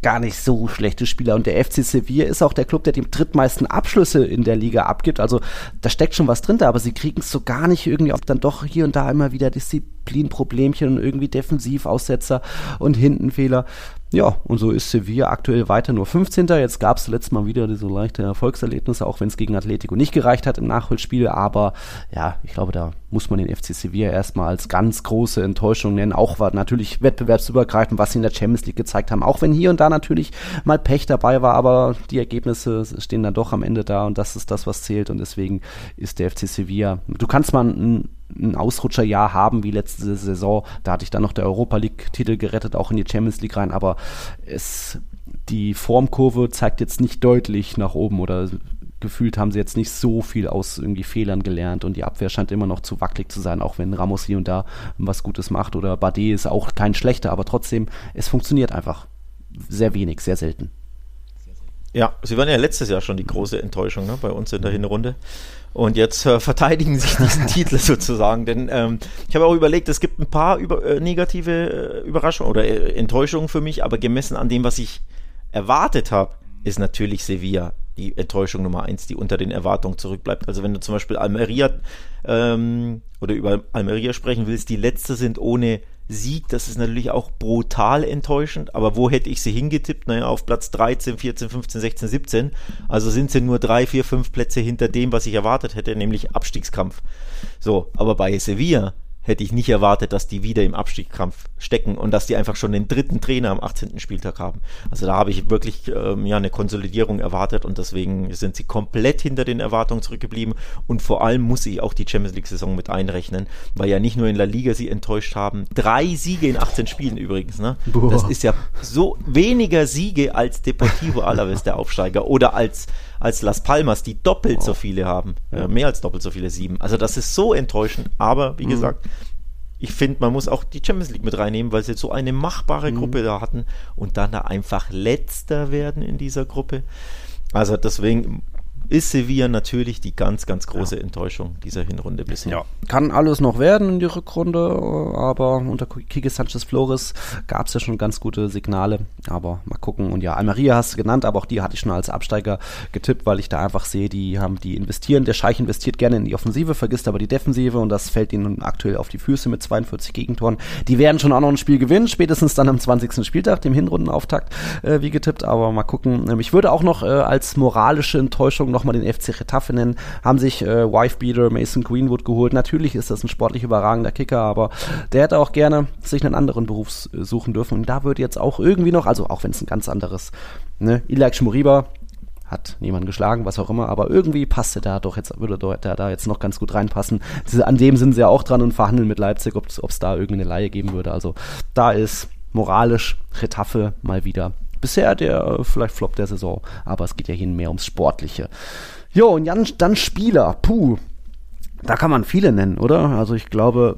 gar nicht so schlechte Spieler. Und der FC Sevilla ist auch der Club, der die drittmeisten Abschlüsse in der Liga abgibt. Also da steckt schon was drin da, aber sie kriegen es so gar nicht irgendwie auf, dann doch hier und da immer wieder Disziplinproblemchen und irgendwie Defensivaussetzer und Hintenfehler. Ja, und so ist Sevilla aktuell weiter nur 15. Jetzt gab es letztes Mal wieder so leichte Erfolgserlebnisse, auch wenn es gegen Atletico nicht gereicht hat im Nachholspiel. Aber ja, ich glaube, da muss man den FC Sevilla erstmal als ganz große Enttäuschung nennen. Auch war natürlich wettbewerbsübergreifend, was sie in der Champions League gezeigt haben. Auch wenn hier und da natürlich mal Pech dabei war, aber die Ergebnisse stehen dann doch am Ende da und das ist das, was zählt. Und deswegen ist der FC Sevilla, du kannst mal ein Ausrutscherjahr haben wie letzte Saison, da hatte ich dann noch der Europa-League-Titel gerettet, auch in die Champions League rein, aber die Formkurve zeigt jetzt nicht deutlich nach oben oder gefühlt haben sie jetzt nicht so viel aus irgendwie Fehlern gelernt und die Abwehr scheint immer noch zu wackelig zu sein, auch wenn Ramos hier und da was Gutes macht oder Bardet ist auch kein schlechter, aber trotzdem, es funktioniert einfach sehr wenig, sehr selten. Ja, sie waren ja letztes Jahr schon die große Enttäuschung, ne, bei uns in der Hinrunde. Und jetzt verteidigen sie diesen Titel sozusagen, denn ich habe auch überlegt, es gibt ein paar negative Überraschungen oder Enttäuschungen für mich, aber gemessen an dem, was ich erwartet habe, ist natürlich Sevilla die Enttäuschung Nummer 1, die unter den Erwartungen zurückbleibt. Also wenn du zum Beispiel Almeria oder über Almeria sprechen willst, die letzte sind ohne Sieg, das ist natürlich auch brutal enttäuschend, aber wo hätte ich sie hingetippt? Naja, auf Platz 13, 14, 15, 16, 17, also sind sie nur 3, 4, 5 Plätze hinter dem, was ich erwartet hätte, nämlich Abstiegskampf. So, aber bei Sevilla hätte ich nicht erwartet, dass die wieder im Abstiegskampf stecken und dass die einfach schon den dritten Trainer am 18. Spieltag haben. Also da habe ich wirklich eine Konsolidierung erwartet und deswegen sind sie komplett hinter den Erwartungen zurückgeblieben und vor allem muss ich auch die Champions League-Saison mit einrechnen, weil ja nicht nur in La Liga sie enttäuscht haben, 3 Siege in 18 Spielen übrigens, ne? Das ist ja so weniger Siege als Deportivo Alavés, der Aufsteiger, oder als Las Palmas, die doppelt so viele haben, mehr als doppelt so viele, 7. Also das ist so enttäuschend, aber wie gesagt, ich finde, man muss auch die Champions League mit reinnehmen, weil sie so eine machbare Gruppe da hatten und dann da einfach Letzter werden in dieser Gruppe. Also deswegen ist Sevilla natürlich die ganz, ganz große Enttäuschung dieser Hinrunde bisher. Ja, kann alles noch werden in die Rückrunde, aber unter Quique Sánchez Flores gab es ja schon ganz gute Signale, aber mal gucken. Und ja, Almeria hast du genannt, aber auch die hatte ich schon als Absteiger getippt, weil ich da einfach sehe, die investieren, der Scheich investiert gerne in die Offensive, vergisst aber die Defensive und das fällt ihnen aktuell auf die Füße mit 42 Gegentoren. Die werden schon auch noch ein Spiel gewinnen, spätestens dann am 20. Spieltag, dem Hinrundenauftakt, wie getippt, aber mal gucken. Ich würde auch noch als moralische Enttäuschung nochmal den FC Getafe nennen, haben sich Wifebeater Mason Greenwood geholt. Natürlich ist das ein sportlich überragender Kicker, aber der hätte auch gerne sich einen anderen Beruf suchen dürfen und da würde jetzt auch irgendwie noch, also auch wenn es ein ganz anderes, ne, Ilaix Moriba hat niemanden geschlagen, was auch immer, aber irgendwie passte da doch jetzt, würde der da jetzt noch ganz gut reinpassen. An dem sind sie ja auch dran und verhandeln mit Leipzig, ob es da irgendeine Leihe geben würde. Also da ist moralisch Getafe mal wieder bisher der vielleicht Flop der Saison, aber es geht ja hier mehr ums Sportliche. Jo, und dann Spieler, da kann man viele nennen, oder? Also ich glaube,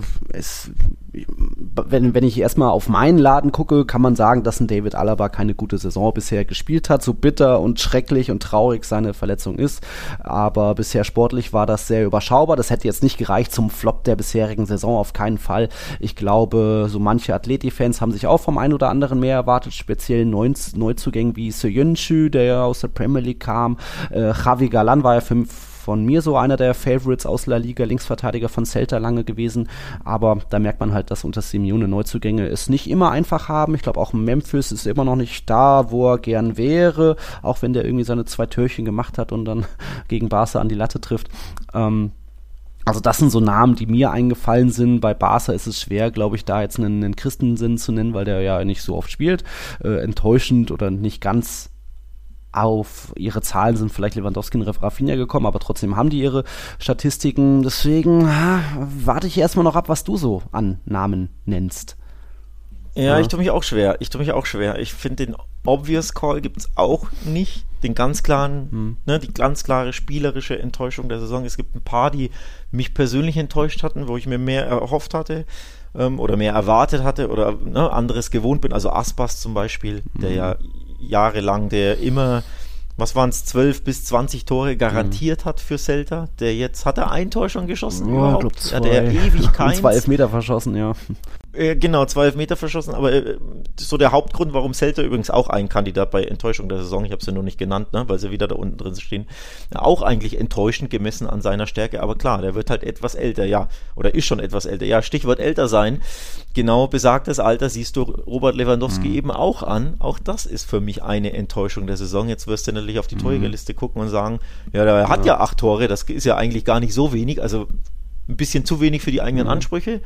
wenn ich erstmal auf meinen Laden gucke, kann man sagen, dass ein David Alaba keine gute Saison bisher gespielt hat, so bitter und schrecklich und traurig seine Verletzung ist, aber bisher sportlich war das sehr überschaubar, das hätte jetzt nicht gereicht zum Flop der bisherigen Saison, auf keinen Fall. Ich glaube, so manche Atleti-Fans haben sich auch vom einen oder anderen mehr erwartet, speziell Neuzugängen wie Söyüncü, der ja aus der Premier League kam, Javi Galán war ja von mir so einer der Favorites aus La Liga, Linksverteidiger von Celta lange gewesen, aber da merkt man halt, dass unter Simeone Neuzugänge es nicht immer einfach haben. Ich glaube auch Memphis ist immer noch nicht da, wo er gern wäre, auch wenn der irgendwie seine 2 Türchen gemacht hat und dann gegen Barca an die Latte trifft. Also das sind so Namen, die mir eingefallen sind. Bei Barca ist es schwer, glaube ich, da jetzt einen Christensen zu nennen, weil der ja nicht so oft spielt. Enttäuschend oder nicht ganz auf ihre Zahlen sind vielleicht Lewandowski und Rafinha gekommen, aber trotzdem haben die ihre Statistiken. Deswegen warte ich erstmal noch ab, was du so an Namen nennst. Ja, ich tue mich auch schwer. Ich finde, den Obvious Call gibt es auch nicht. Den ganz klaren, die ganz klare spielerische Enttäuschung der Saison. Es gibt ein paar, die mich persönlich enttäuscht hatten, wo ich mir mehr erhofft hatte oder mehr erwartet hatte oder anderes gewohnt bin. Also Aspas zum Beispiel, der ja jahrelang, der immer, was waren es, 12 bis 20 Tore garantiert hat für Celta, der jetzt, hat er ein Tor schon geschossen überhaupt? Ich glaub, 2. Ja, der ewig keins. 2 Elfmeter verschossen, ja. Genau, 2 Elfmeter verschossen, aber so der Hauptgrund, warum Celta übrigens auch ein Kandidat bei Enttäuschung der Saison, ich habe sie nur nicht genannt, ne, weil sie wieder da unten drin stehen, auch eigentlich enttäuschend gemessen an seiner Stärke, aber klar, der wird halt etwas älter, ja, oder ist schon etwas älter, ja, Stichwort älter sein, genau besagtes Alter siehst du Robert Lewandowski eben auch an, auch das ist für mich eine Enttäuschung der Saison, jetzt wirst du natürlich auf die Torjägerliste gucken und sagen, ja, der hat ja 8 Tore, das ist ja eigentlich gar nicht so wenig, also ein bisschen zu wenig für die eigenen Ansprüche,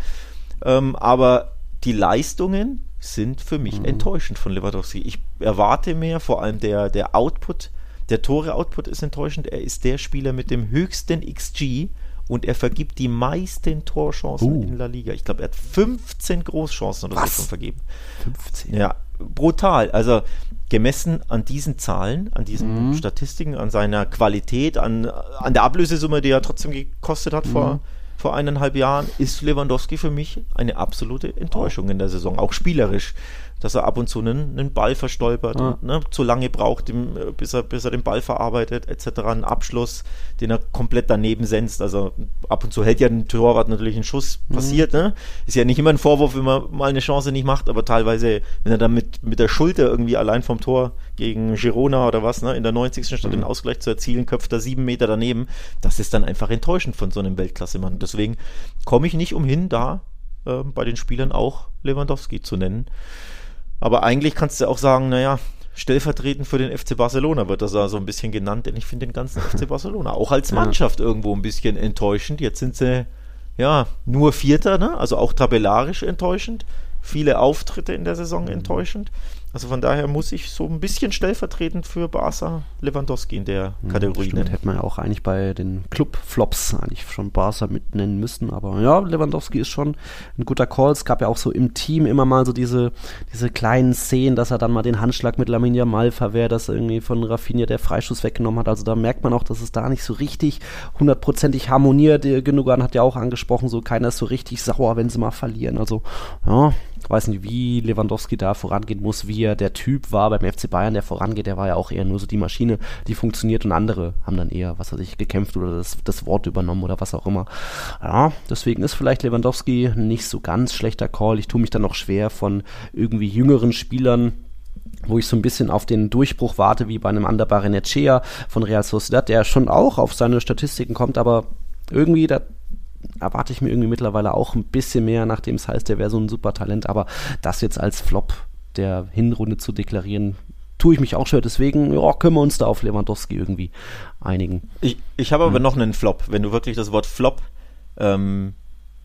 aber die Leistungen sind für mich enttäuschend von Lewandowski. Ich erwarte mehr, vor allem der Output, der Tore-Output ist enttäuschend. Er ist der Spieler mit dem höchsten XG und er vergibt die meisten Torchancen in La Liga. Ich glaube, er hat 15 Großchancen oder so schon vergeben. 15? Ja, brutal. Also gemessen an diesen Zahlen, an diesen Statistiken, an seiner Qualität, an der Ablösesumme, die er trotzdem gekostet hat vor 1,5 Jahren, ist Lewandowski für mich eine absolute Enttäuschung in der Saison, auch spielerisch, dass er ab und zu einen Ball verstolpert und zu lange braucht, bis er den Ball verarbeitet, etc. Ein Abschluss, den er komplett daneben senzt, also ab und zu hält ja ein Torwart natürlich einen Schuss, passiert, ne? Ist ja nicht immer ein Vorwurf, wenn man mal eine Chance nicht macht, aber teilweise, wenn er dann mit der Schulter irgendwie allein vom Tor gegen Girona oder was, ne, in der 90. statt den Ausgleich zu erzielen, köpft er 7 Meter daneben, das ist dann einfach enttäuschend von so einem Weltklasse-Mann. Deswegen komme ich nicht umhin, da bei den Spielern auch Lewandowski zu nennen. Aber eigentlich kannst du auch sagen, naja, stellvertretend für den FC Barcelona wird das so ein bisschen genannt, denn ich finde den ganzen FC Barcelona auch als Mannschaft irgendwo ein bisschen enttäuschend. Jetzt sind sie ja nur Vierter, ne? Also auch tabellarisch enttäuschend. Viele Auftritte in der Saison enttäuschend. Also von daher muss ich so ein bisschen stellvertretend für Barca Lewandowski in der Kategorie nennen. Hätte man ja auch eigentlich bei den Club-Flops eigentlich schon Barca mit nennen müssen, aber ja, Lewandowski ist schon ein guter Call. Es gab ja auch so im Team immer mal so diese kleinen Szenen, dass er dann mal den Handschlag mit Lamine Yamal verwehrt, dass er irgendwie von Rafinha der Freischuss weggenommen hat. Also da merkt man auch, dass es da nicht so richtig 100%ig harmoniert. Gündogan hat ja auch angesprochen, so keiner ist so richtig sauer, wenn sie mal verlieren. Also ja, ich weiß nicht, wie Lewandowski da vorangehen muss, wie er der Typ war beim FC Bayern, der vorangeht, der war ja auch eher nur so die Maschine, die funktioniert und andere haben dann eher, was weiß ich, gekämpft oder das Wort übernommen oder was auch immer. Ja, deswegen ist vielleicht Lewandowski nicht so ganz schlechter Call. Ich tue mich dann noch schwer von irgendwie jüngeren Spielern, wo ich so ein bisschen auf den Durchbruch warte, wie bei einem Ander Barrenechea von Real Sociedad, der schon auch auf seine Statistiken kommt, aber irgendwie, da erwarte ich mir irgendwie mittlerweile auch ein bisschen mehr, nachdem es heißt, der wäre so ein super Talent, aber das jetzt als Flop der Hinrunde zu deklarieren, tue ich mich auch schwer, deswegen können wir uns da auf Lewandowski irgendwie einigen. Ich habe aber noch einen Flop, wenn du wirklich das Wort Flop verwenden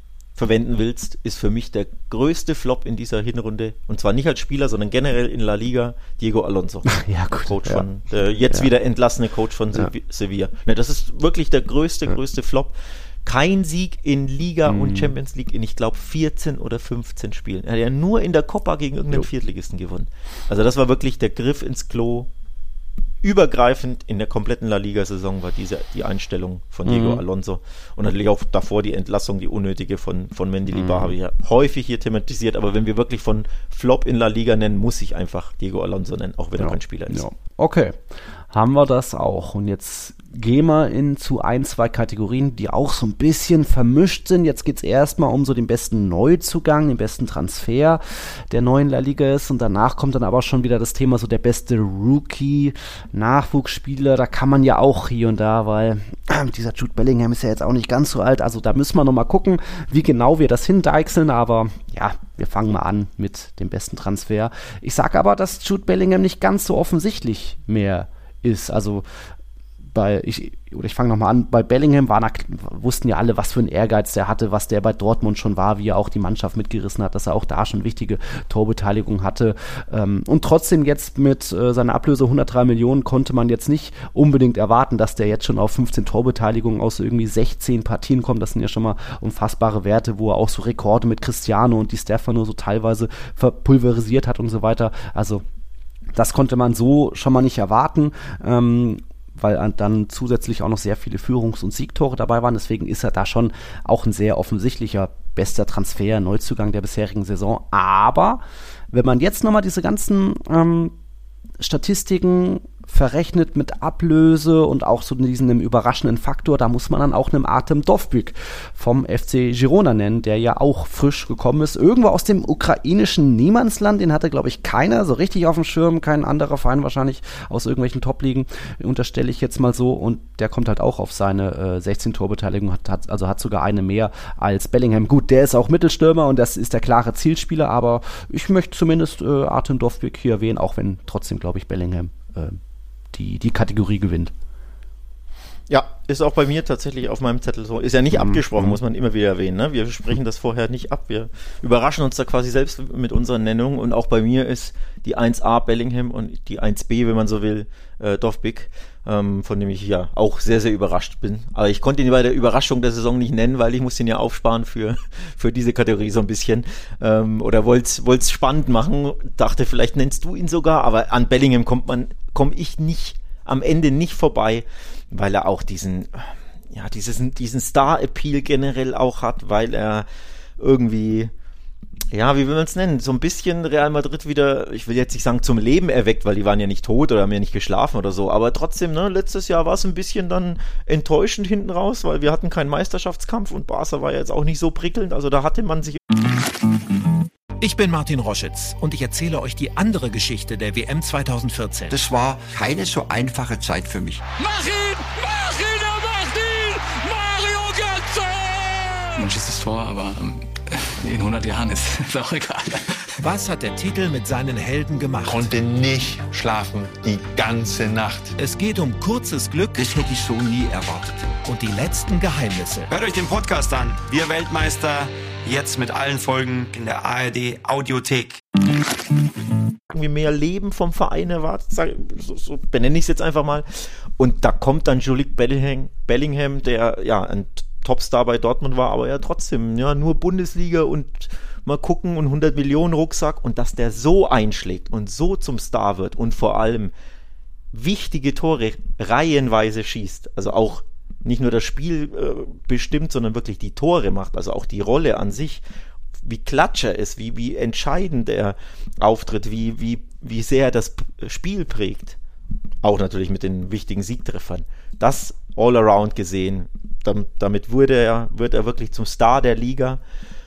willst, ist für mich der größte Flop in dieser Hinrunde, und zwar nicht als Spieler, sondern generell in La Liga, Diego Alonso. Ja, gut. Coach von, der jetzt wieder entlassene Coach von Sevilla. Ne, das ist wirklich der größte Flop. Kein Sieg in Liga und Champions League in, ich glaube, 14 oder 15 Spielen. Er hat ja nur in der Copa gegen irgendeinen Viertligisten gewonnen. Also das war wirklich der Griff ins Klo. Übergreifend in der kompletten La Liga-Saison war die Einstellung von Diego Alonso. Und natürlich auch davor die Entlassung, die unnötige von Mendilibar, habe ich ja häufig hier thematisiert. Aber wenn wir wirklich von Flop in La Liga nennen, muss ich einfach Diego Alonso nennen, auch wenn er kein Spieler ist. Ja. Okay, haben wir das auch. Und jetzt gehen wir zu 2 Kategorien, die auch so ein bisschen vermischt sind. Jetzt geht es erstmal um so den besten Neuzugang, den besten Transfer der neuen La Liga ist. Und danach kommt dann aber schon wieder das Thema so der beste Rookie, Nachwuchsspieler. Da kann man ja auch hier und da, weil dieser Jude Bellingham ist ja jetzt auch nicht ganz so alt. Also da müssen wir nochmal gucken, wie genau wir das hindeichseln. Aber ja, wir fangen mal an mit dem besten Transfer. Ich sage aber, dass Jude Bellingham nicht ganz so offensichtlich mehr ist. Also ich fange nochmal an, bei Bellingham wussten ja alle, was für einen Ehrgeiz der hatte, was der bei Dortmund schon war, wie er auch die Mannschaft mitgerissen hat, dass er auch da schon wichtige Torbeteiligung hatte. Und trotzdem jetzt mit seiner Ablöse 103 Millionen konnte man jetzt nicht unbedingt erwarten, dass der jetzt schon auf 15 Torbeteiligungen aus irgendwie 16 Partien kommt. Das sind ja schon mal unfassbare Werte, wo er auch so Rekorde mit Cristiano und Di Stefano so teilweise verpulverisiert hat und so weiter. Also das konnte man so schon mal nicht erwarten, weil dann zusätzlich auch noch sehr viele Führungs- und Siegtore dabei waren. Deswegen ist er da schon auch ein sehr offensichtlicher bester Transfer, Neuzugang der bisherigen Saison. Aber wenn man jetzt nochmal diese ganzen Statistiken verrechnet mit Ablöse und auch so diesem überraschenden Faktor, da muss man dann auch einen Artem Dovbyk vom FC Girona nennen, der ja auch frisch gekommen ist, irgendwo aus dem ukrainischen Niemandsland, den hatte, glaube ich, keiner so richtig auf dem Schirm, kein anderer Verein wahrscheinlich aus irgendwelchen Top-Ligen, unterstelle ich jetzt mal so, und der kommt halt auch auf seine 16-Tor-Beteiligung, hat sogar eine mehr als Bellingham. Gut, der ist auch Mittelstürmer und das ist der klare Zielspieler, aber ich möchte zumindest Artem Dovbyk hier erwähnen, auch wenn trotzdem, glaube ich, Bellingham die Kategorie gewinnt. Ja, ist auch bei mir tatsächlich auf meinem Zettel so. Ist ja nicht abgesprochen, muss man immer wieder erwähnen. Ne? Wir sprechen das vorher nicht ab. Wir überraschen uns da quasi selbst mit unseren Nennungen. Und auch bei mir ist die 1a Bellingham und die 1b, wenn man so will, Dovbyk, von dem ich ja auch sehr, sehr überrascht bin. Aber ich konnte ihn bei der Überraschung der Saison nicht nennen, weil ich musste ihn ja aufsparen für diese Kategorie so ein bisschen. Oder wollt's spannend machen. Dachte, vielleicht nennst du ihn sogar. Aber an Bellingham komme ich nicht am Ende nicht vorbei, weil er auch diesen Star-Appeal generell auch hat, weil er irgendwie, ja, wie will man es nennen, so ein bisschen Real Madrid wieder, ich will jetzt nicht sagen zum Leben erweckt, weil die waren ja nicht tot oder haben ja nicht geschlafen oder so, aber trotzdem, ne, letztes Jahr war es ein bisschen dann enttäuschend hinten raus, weil wir hatten keinen Meisterschaftskampf und Barca war ja jetzt auch nicht so prickelnd, also da hatte man sich... Ich bin Martin Roschitz und ich erzähle euch die andere Geschichte der WM 2014. Das war keine so einfache Zeit für mich. Mach ihn! Mario Götze! Man schießt das Tor, aber in 100 Jahren ist es auch egal. Was hat der Titel mit seinen Helden gemacht? Konnte nicht schlafen die ganze Nacht. Es geht um kurzes Glück. Das hätte ich so nie erwartet. Und die letzten Geheimnisse. Hört euch den Podcast an. Wir Weltmeister. Jetzt mit allen Folgen in der ARD Audiothek. Irgendwie mehr Leben vom Verein erwartet, so benenne ich es jetzt einfach mal. Und da kommt dann Jude Bellingham, der ja ein Topstar bei Dortmund war, aber ja trotzdem ja nur Bundesliga und mal gucken und 100 Millionen Rucksack, und dass der so einschlägt und so zum Star wird und vor allem wichtige Tore reihenweise schießt, also auch nicht nur das Spiel bestimmt, sondern wirklich die Tore macht, also auch die Rolle an sich, wie klatsch er ist, wie entscheidend er auftritt, wie sehr er das Spiel prägt. Auch natürlich mit den wichtigen Siegtreffern. Das all around gesehen, damit wird er wirklich zum Star der Liga.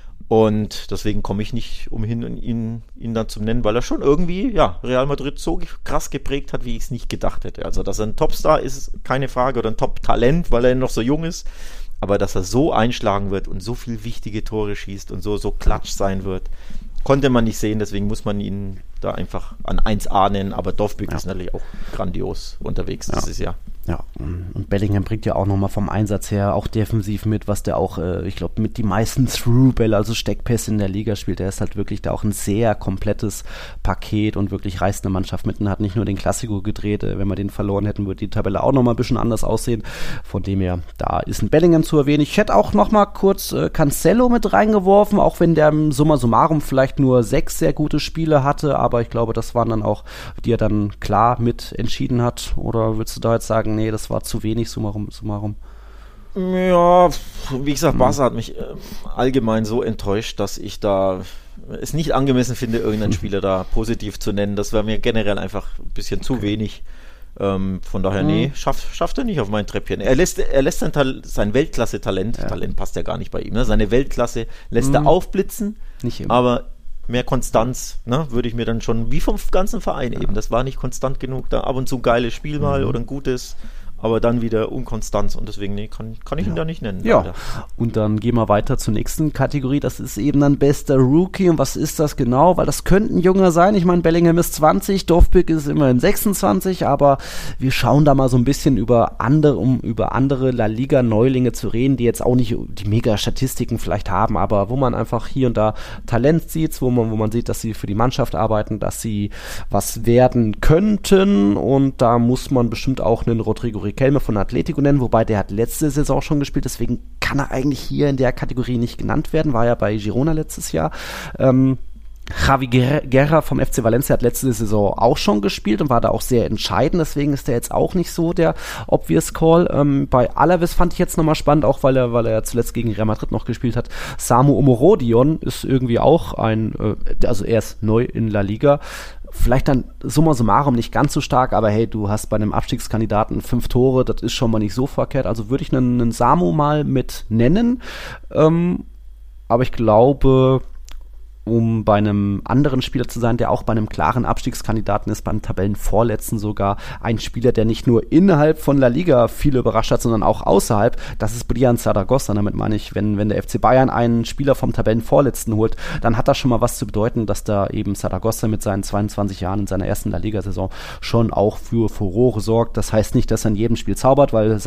Und deswegen komme ich nicht umhin, ihn dann zu nennen, weil er schon irgendwie, ja, Real Madrid so krass geprägt hat, wie ich es nicht gedacht hätte. Also, dass er ein Topstar ist, keine Frage, oder ein Top-Talent, weil er noch so jung ist. Aber dass er so einschlagen wird und so viel wichtige Tore schießt und so klatsch sein wird, konnte man nicht sehen. Deswegen muss man ihn da einfach an 1A nennen. Aber Dovbyk ist natürlich auch grandios unterwegs dieses Jahr. Ja, und Bellingham bringt ja auch nochmal vom Einsatz her auch defensiv mit, was der auch, ich glaube, mit die meisten Through-Bälle, also Steckpässe in der Liga spielt. Der ist halt wirklich da auch ein sehr komplettes Paket und wirklich reißt eine Mannschaft mitten, hat nicht nur den Klassiko gedreht. Wenn wir den verloren hätten, würde die Tabelle auch nochmal ein bisschen anders aussehen. Von dem her, da ist ein Bellingham zu erwähnen. Ich hätte auch nochmal kurz Cancelo mit reingeworfen, auch wenn der summa summarum vielleicht nur 6 sehr gute Spiele hatte, aber ich glaube, das waren dann auch, die er dann klar mit entschieden hat. Oder würdest du da jetzt sagen, nee, das war zu wenig, summarum? Ja, wie gesagt, Barca hat mich allgemein so enttäuscht, dass ich da es nicht angemessen finde, irgendeinen Spieler da positiv zu nennen. Das war mir generell einfach ein bisschen zu wenig. Von daher, nee, schafft er nicht auf mein Treppchen. Er lässt sein Weltklasse-Talent, Talent passt ja gar nicht bei ihm, ne? Seine Weltklasse lässt er aufblitzen, nicht immer. Aber mehr Konstanz, ne, würde ich mir dann schon, wie vom ganzen Verein eben, das war nicht konstant genug, da ab und zu ein geiles Spiel mal oder ein gutes, aber dann wieder Unkonstanz, und deswegen, nee, kann ich ihn da nicht nennen. Ja, leider. Und dann gehen wir weiter zur nächsten Kategorie, das ist eben dann bester Rookie, und was ist das genau, weil das könnte ein Junger sein, ich meine, Bellingham ist 20, Dovbyk ist immerhin 26, aber wir schauen da mal so ein bisschen um über andere La Liga Neulinge zu reden, die jetzt auch nicht die mega Statistiken vielleicht haben, aber wo man einfach hier und da Talent sieht, wo man sieht, dass sie für die Mannschaft arbeiten, dass sie was werden könnten, und da muss man bestimmt auch einen Rodrigo Riquelme von Atletico nennen, wobei der hat letzte Saison schon gespielt, deswegen kann er eigentlich hier in der Kategorie nicht genannt werden, war ja bei Girona letztes Jahr. Javi Guerra vom FC Valencia hat letzte Saison auch schon gespielt und war da auch sehr entscheidend, deswegen ist der jetzt auch nicht so der obvious Call. Bei Alaves fand ich jetzt nochmal spannend, auch weil er zuletzt gegen Real Madrid noch gespielt hat. Samu Omorodion ist irgendwie auch also er ist neu in La Liga. Vielleicht dann summa summarum nicht ganz so stark, aber hey, du hast bei einem Abstiegskandidaten 5 Tore, das ist schon mal nicht so verkehrt. Also würde ich einen Samu mal mit nennen. Aber ich glaube, um bei einem anderen Spieler zu sein, der auch bei einem klaren Abstiegskandidaten ist, beim Tabellenvorletzten sogar, ein Spieler, der nicht nur innerhalb von La Liga viele überrascht hat, sondern auch außerhalb, das ist Brian Zaragoza. Damit meine ich, wenn der FC Bayern einen Spieler vom Tabellenvorletzten holt, dann hat das schon mal was zu bedeuten, dass da eben Zaragoza mit seinen 22 Jahren in seiner ersten La Liga-Saison schon auch für Furore sorgt. Das heißt nicht, dass er in jedem Spiel zaubert, weil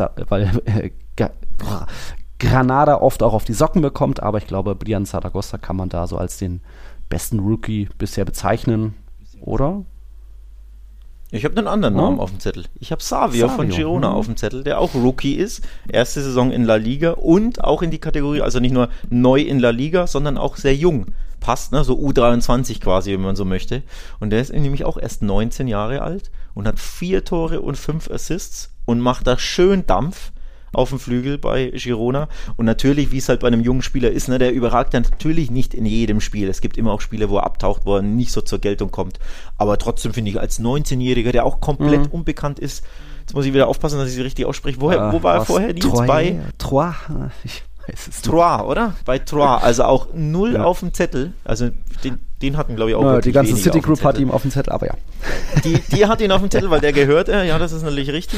Granada oft auch auf die Socken bekommt, aber ich glaube, Brian Zaragoza kann man da so als den besten Rookie bisher bezeichnen, oder? Ich habe einen anderen Namen auf dem Zettel. Ich habe Savio von Girona auf dem Zettel, der auch Rookie ist. Erste Saison in La Liga und auch in die Kategorie, also nicht nur neu in La Liga, sondern auch sehr jung. Passt, ne? So U23 quasi, wenn man so möchte. Und der ist nämlich auch erst 19 Jahre alt und hat 4 Tore und 5 Assists und macht da schön Dampf auf dem Flügel bei Girona. Und natürlich, wie es halt bei einem jungen Spieler ist, ne, der überragt dann natürlich nicht in jedem Spiel. Es gibt immer auch Spiele, wo er abtaucht, wo er nicht so zur Geltung kommt. Aber trotzdem finde ich, als 19-Jähriger, der auch komplett unbekannt ist, jetzt muss ich wieder aufpassen, dass ich sie richtig ausspreche. Wo war er vorher? Bei Troyes? Ich weiß es Troyes, oder? Bei Troyes. Also auch 0 auf dem Zettel. Also den hatten, glaube ich, auch die ganze Citigroup hat ihn auf dem Zettel, aber ja. Die hat ihn auf dem Zettel, weil der gehört, ja, das ist natürlich richtig.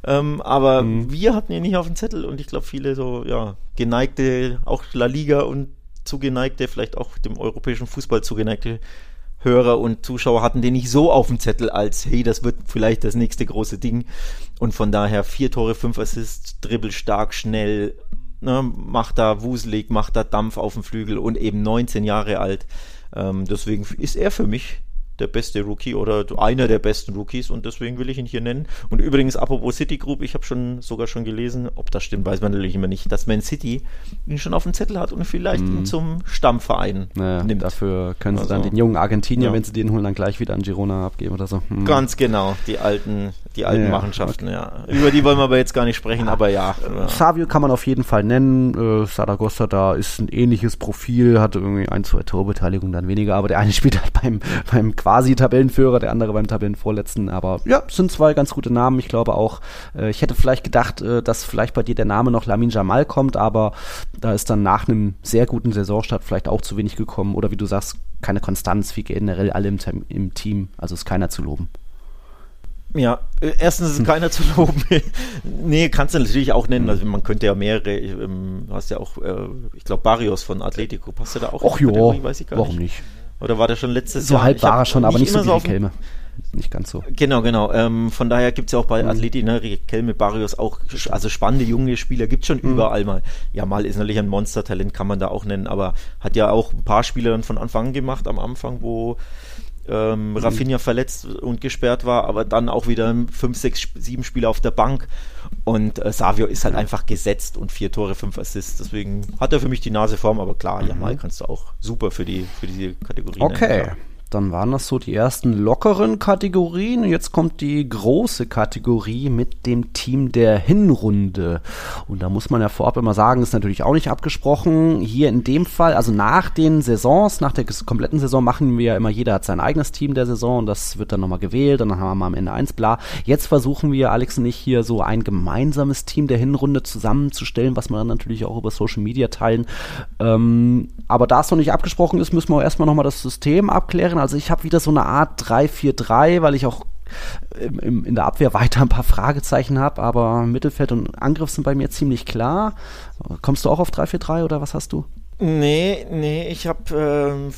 Aber wir hatten ihn nicht auf dem Zettel und ich glaube, viele so, ja, geneigte, auch La Liga und zugeneigte, vielleicht auch dem europäischen Fußball zugeneigte Hörer und Zuschauer hatten den nicht so auf dem Zettel als, hey, das wird vielleicht das nächste große Ding. Und von daher 4 Tore, 5 Assists, dribbelstark, schnell, ne, macht da wuselig, macht da Dampf auf dem Flügel und eben 19 Jahre alt. Deswegen ist er für mich der beste Rookie oder einer der besten Rookies und deswegen will ich ihn hier nennen. Und übrigens, apropos Citigroup, ich habe sogar schon gelesen, ob das stimmt, weiß man natürlich immer nicht, dass Man City ihn schon auf dem Zettel hat und vielleicht ihn zum Stammverein nimmt. Dafür können sie dann den jungen Argentinier, wenn sie den holen, dann gleich wieder an Girona abgeben oder so. Ganz genau, die alten Machenschaften, okay. Ja. Über die wollen wir aber jetzt gar nicht sprechen, aber ja. Savio kann man auf jeden Fall nennen. Zaragoza, da ist ein ähnliches Profil, hat irgendwie 1-2 Torbeteiligungen, dann weniger, aber der eine spielt halt beim quasi Tabellenführer, der andere beim Tabellenvorletzten, aber ja, sind 2 ganz gute Namen. Ich glaube auch, ich hätte vielleicht gedacht, dass vielleicht bei dir der Name noch Lamine Yamal kommt, aber da ist dann nach einem sehr guten Saisonstart vielleicht auch zu wenig gekommen oder wie du sagst, keine Konstanz, wie generell alle im Team, also ist keiner zu loben. Ja, erstens ist keiner zu loben. Nee, kannst du natürlich auch nennen. Also man könnte ja mehrere, hast ja auch, ich glaube Barrios von Atletico, passt du da auch? Ach ja, warum nicht? Oder war der schon letztes Jahr? So halb war er schon, aber nicht so wie Riquelme. Nicht ganz so. Genau. Von daher gibt es ja auch bei Atleti, ne, Riquelme, Barrios auch, also spannende junge Spieler gibt es schon überall mal. Ja, mal ist natürlich ein Monstertalent, kann man da auch nennen, aber hat ja auch ein paar Spieler dann von Anfang gemacht, am Anfang, wo Rafinha verletzt und gesperrt war, aber dann auch wieder 5, 6, 7 Spieler auf der Bank und Savio ist halt einfach gesetzt und 4 Tore, 5 Assists, deswegen hat er für mich die Nase vorn, aber klar, Yamal kannst du auch super für diese Kategorie nennen. Okay. Dann waren das so die ersten lockeren Kategorien. Jetzt kommt die große Kategorie mit dem Team der Hinrunde. Und da muss man ja vorab immer sagen, ist natürlich auch nicht abgesprochen. Hier in dem Fall, also nach den Saisons, nach der kompletten Saison machen wir ja immer, jeder hat sein eigenes Team der Saison und das wird dann nochmal gewählt und dann haben wir mal am Ende 1, bla. Jetzt versuchen wir, Alex und ich, hier so ein gemeinsames Team der Hinrunde zusammenzustellen, was wir dann natürlich auch über Social Media teilen. Aber da es noch nicht abgesprochen ist, müssen wir auch erstmal nochmal das System abklären. Also ich habe wieder so eine Art 3-4-3, weil ich auch in der Abwehr weiter ein paar Fragezeichen habe, aber Mittelfeld und Angriff sind bei mir ziemlich klar. Kommst du auch auf 3-4-3 oder was hast du? Nee, ich habe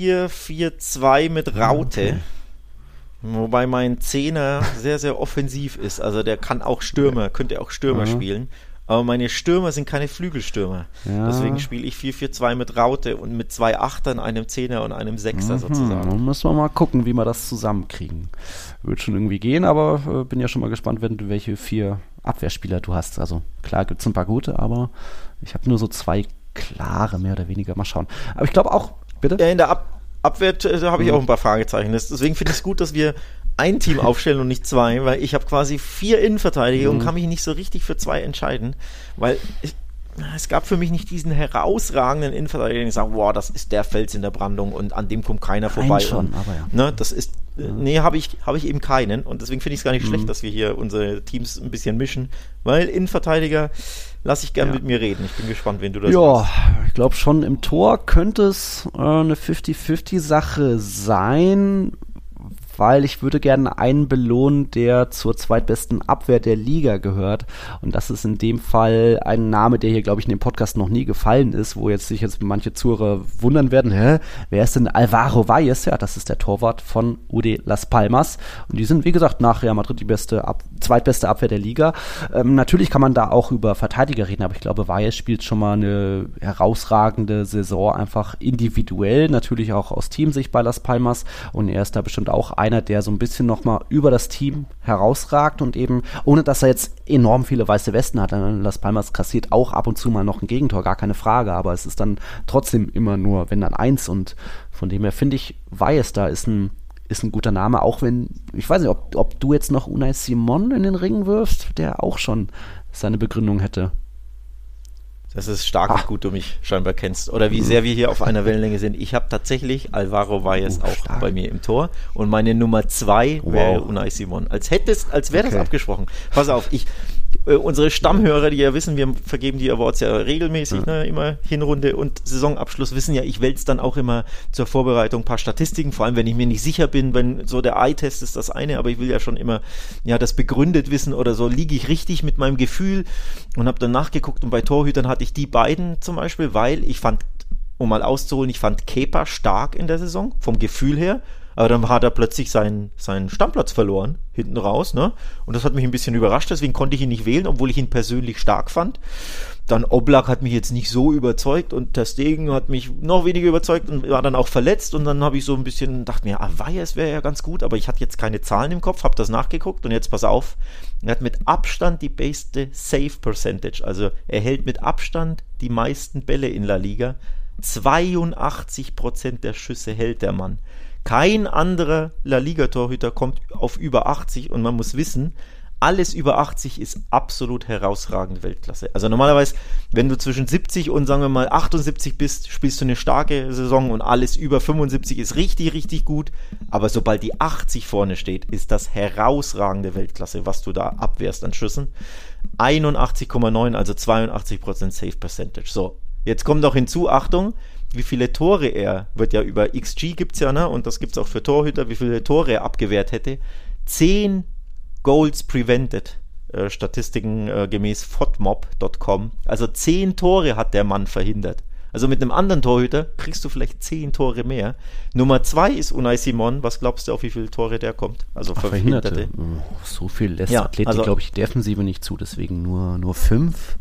4-4-2 mit Raute. Okay. Wobei mein Zehner sehr, sehr offensiv ist. Also der kann auch könnte auch Stürmer spielen. Aber meine Stürmer sind keine Flügelstürmer. Ja. Deswegen spiele ich 4-4-2 mit Raute und mit 2 Achtern, einem Zehner und einem Sechser sozusagen. Dann müssen wir mal gucken, wie wir das zusammenkriegen. Wird schon irgendwie gehen, aber bin ja schon mal gespannt, welche 4 Abwehrspieler du hast. Also klar gibt es ein paar gute, aber ich habe nur so 2 klare, mehr oder weniger. Mal schauen. Aber ich glaube auch, bitte? Ja, Abwehr, da habe ich auch ein paar Fragezeichen. Deswegen finde ich es gut, dass wir ein Team aufstellen und nicht zwei, weil ich habe quasi 4 Innenverteidiger und kann mich nicht so richtig für 2 entscheiden, weil es gab für mich nicht diesen herausragenden Innenverteidiger, der sagt, wow, das ist der Fels in der Brandung und an dem kommt keiner vorbei. Schon, aber ja. Ne, das ist, nee, habe ich eben keinen und deswegen finde ich es gar nicht schlecht, dass wir hier unsere Teams ein bisschen mischen, weil Innenverteidiger lasse ich gern mit mir reden. Ich bin gespannt, wen du das sagst. Ja, ich glaube schon, im Tor könnte es eine 50-50-Sache sein, weil ich würde gerne einen belohnen, der zur zweitbesten Abwehr der Liga gehört. Und das ist in dem Fall ein Name, der hier, glaube ich, in dem Podcast noch nie gefallen ist, wo sich jetzt manche Zuhörer wundern werden, wer ist denn Alvaro Valles? Ja, das ist der Torwart von UD Las Palmas. Und die sind, wie gesagt, nach Real Madrid die zweitbeste Abwehr der Liga. Natürlich kann man da auch über Verteidiger reden, aber ich glaube, Valles spielt schon mal eine herausragende Saison, einfach individuell, natürlich auch aus Teamsicht bei Las Palmas. Und er ist da bestimmt auch einer, der so ein bisschen nochmal über das Team herausragt und eben, ohne dass er jetzt enorm viele weiße Westen hat. Las Palmas kassiert auch ab und zu mal noch ein Gegentor, gar keine Frage, aber es ist dann trotzdem immer nur, wenn dann 1 und von dem her finde ich, Valles da ist ein guter Name, auch wenn, ich weiß nicht, ob du jetzt noch Unai Simon in den Ring wirfst, der auch schon seine Begründung hätte. Das ist stark, wie gut du mich scheinbar kennst. Oder wie sehr wir hier auf einer Wellenlänge sind. Ich habe tatsächlich Alvaro Valles auch stark bei mir im Tor. Und meine Nummer 2 wäre Unai Simon. Als wäre das abgesprochen. Pass auf, unsere Stammhörer, die ja wissen, wir vergeben die Awards ja regelmäßig, immer Hinrunde und Saisonabschluss, wissen ja, ich wälze dann auch immer zur Vorbereitung ein paar Statistiken, vor allem wenn ich mir nicht sicher bin, wenn so der Eye-Test ist das eine, aber ich will ja schon immer das begründet wissen oder so, liege ich richtig mit meinem Gefühl und habe dann nachgeguckt und bei Torhütern hatte ich die beiden zum Beispiel, weil ich fand, um mal auszuholen, ich fand Kepa stark in der Saison, vom Gefühl her. Aber dann hat er plötzlich seinen Stammplatz verloren, hinten raus, ne? Und das hat mich ein bisschen überrascht, deswegen konnte ich ihn nicht wählen, obwohl ich ihn persönlich stark fand. Dann Oblak hat mich jetzt nicht so überzeugt und Ter Stegen hat mich noch weniger überzeugt und war dann auch verletzt und dann habe ich so ein bisschen, dachte mir, Valles wäre ja ganz gut, aber ich hatte jetzt keine Zahlen im Kopf, habe das nachgeguckt und jetzt pass auf, er hat mit Abstand die beste Save Percentage, also er hält mit Abstand die meisten Bälle in La Liga, 82% der Schüsse hält der Mann. Kein anderer La Liga-Torhüter kommt auf über 80 und man muss wissen, alles über 80 ist absolut herausragende Weltklasse. Also normalerweise, wenn du zwischen 70 und sagen wir mal 78 bist, spielst du eine starke Saison und alles über 75 ist richtig, richtig gut. Aber sobald die 80 vorne steht, ist das herausragende Weltklasse, was du da abwehrst an Schüssen. 81,9, also 82% Save Percentage. So, jetzt kommt noch hinzu, Achtung, wie viele Tore er, wird ja über XG gibt's ja, ne? Und das gibt's auch für Torhüter, wie viele Tore er abgewehrt hätte. 10 Goals prevented, Statistiken gemäß fotmob.com. Also 10 Tore hat der Mann verhindert. Also mit einem anderen Torhüter kriegst du vielleicht 10 Tore mehr. Nummer 2 ist Unai Simon. Was glaubst du, auf wie viele Tore der kommt? Also Verhinderte. So viel lässt Athletik, glaube ich, Defensive nicht zu, deswegen nur 5.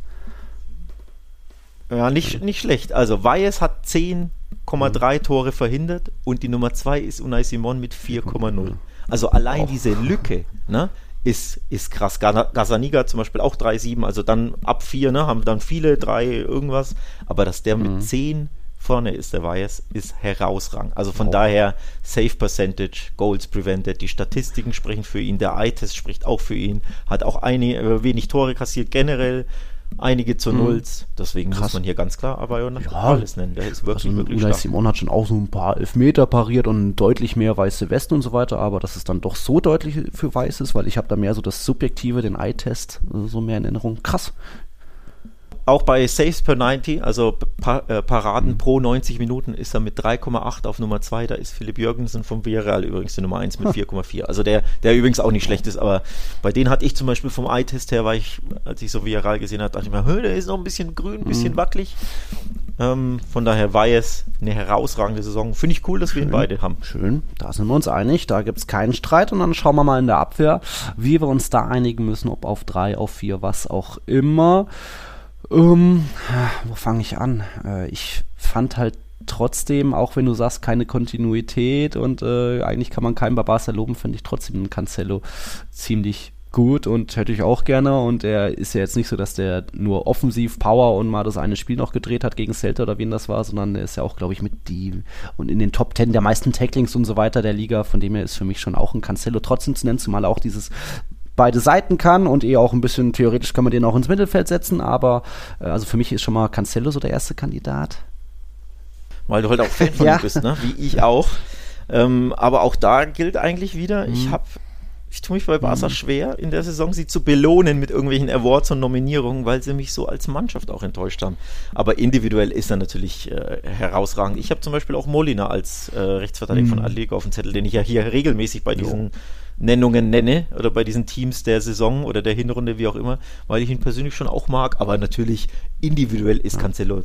Ja, nicht schlecht. Also Valles hat 10,3 Tore verhindert und die Nummer 2 ist Unai Simon mit 4,0. Also allein diese Lücke, ne, ist krass. Gazzaniga zum Beispiel auch 3,7, also dann ab 4, ne, haben dann viele 3 irgendwas, aber dass der mit 10 vorne ist, der Valles, ist herausragend. Also von daher Save Percentage, Goals prevented, die Statistiken sprechen für ihn, der Eye-Test spricht auch für ihn, hat auch wenig Tore kassiert generell, einige zu Nulls, deswegen muss man hier ganz klar aber alles nennen. Der ist wirklich Unai stark. Simon hat schon auch so ein paar Elfmeter pariert und deutlich mehr weiße Westen und so weiter, aber dass es dann doch so deutlich für weiß ist, weil ich habe da mehr so das Subjektive, den Eye-Test so mehr in Erinnerung. Krass. Auch bei Saves per 90, also Paraden pro 90 Minuten, ist er mit 3,8 auf Nummer 2. Da ist Philipp Jürgensen vom Villarreal übrigens die Nummer 1 mit 4,4. Also der übrigens auch nicht schlecht ist, aber bei denen hatte ich zum Beispiel vom Eye-Test her, als ich so Villarreal gesehen habe, dachte ich mir, der ist noch ein bisschen grün, ein bisschen wackelig. Von daher Valles eine herausragende Saison. Finde ich cool, dass wir ihn beide haben. Schön, da sind wir uns einig, da gibt es keinen Streit und dann schauen wir mal in der Abwehr, wie wir uns da einigen müssen, ob auf 3, auf 4, was auch immer. Wo fange ich an? Ich fand halt trotzdem, auch wenn du sagst, keine Kontinuität und eigentlich kann man keinen Barbaza loben, finde ich trotzdem einen Cancelo ziemlich gut und hätte ich auch gerne, und er ist ja jetzt nicht so, dass der nur offensiv Power und mal das eine Spiel noch gedreht hat gegen Celta oder wen das war, sondern er ist ja auch, glaube ich, mit die und in den Top 10 der meisten Tacklings und so weiter der Liga, von dem her ist für mich schon auch ein Cancelo trotzdem zu nennen, zumal er auch dieses beide Seiten kann und auch ein bisschen, theoretisch kann man den auch ins Mittelfeld setzen, aber also für mich ist schon mal Cancelo so der erste Kandidat. Weil du halt auch Fan von ihm bist, ne? Wie ich auch. Aber auch da gilt eigentlich wieder, ich tue mich bei Barca schwer, in der Saison sie zu belohnen mit irgendwelchen Awards und Nominierungen, weil sie mich so als Mannschaft auch enttäuscht haben. Aber individuell ist er natürlich herausragend. Ich habe zum Beispiel auch Molina als Rechtsverteidiger von Atletico auf dem Zettel, den ich ja hier regelmäßig bei diesen Nennungen nenne oder bei diesen Teams der Saison oder der Hinrunde, wie auch immer, weil ich ihn persönlich schon auch mag. Aber natürlich individuell ist Cancelo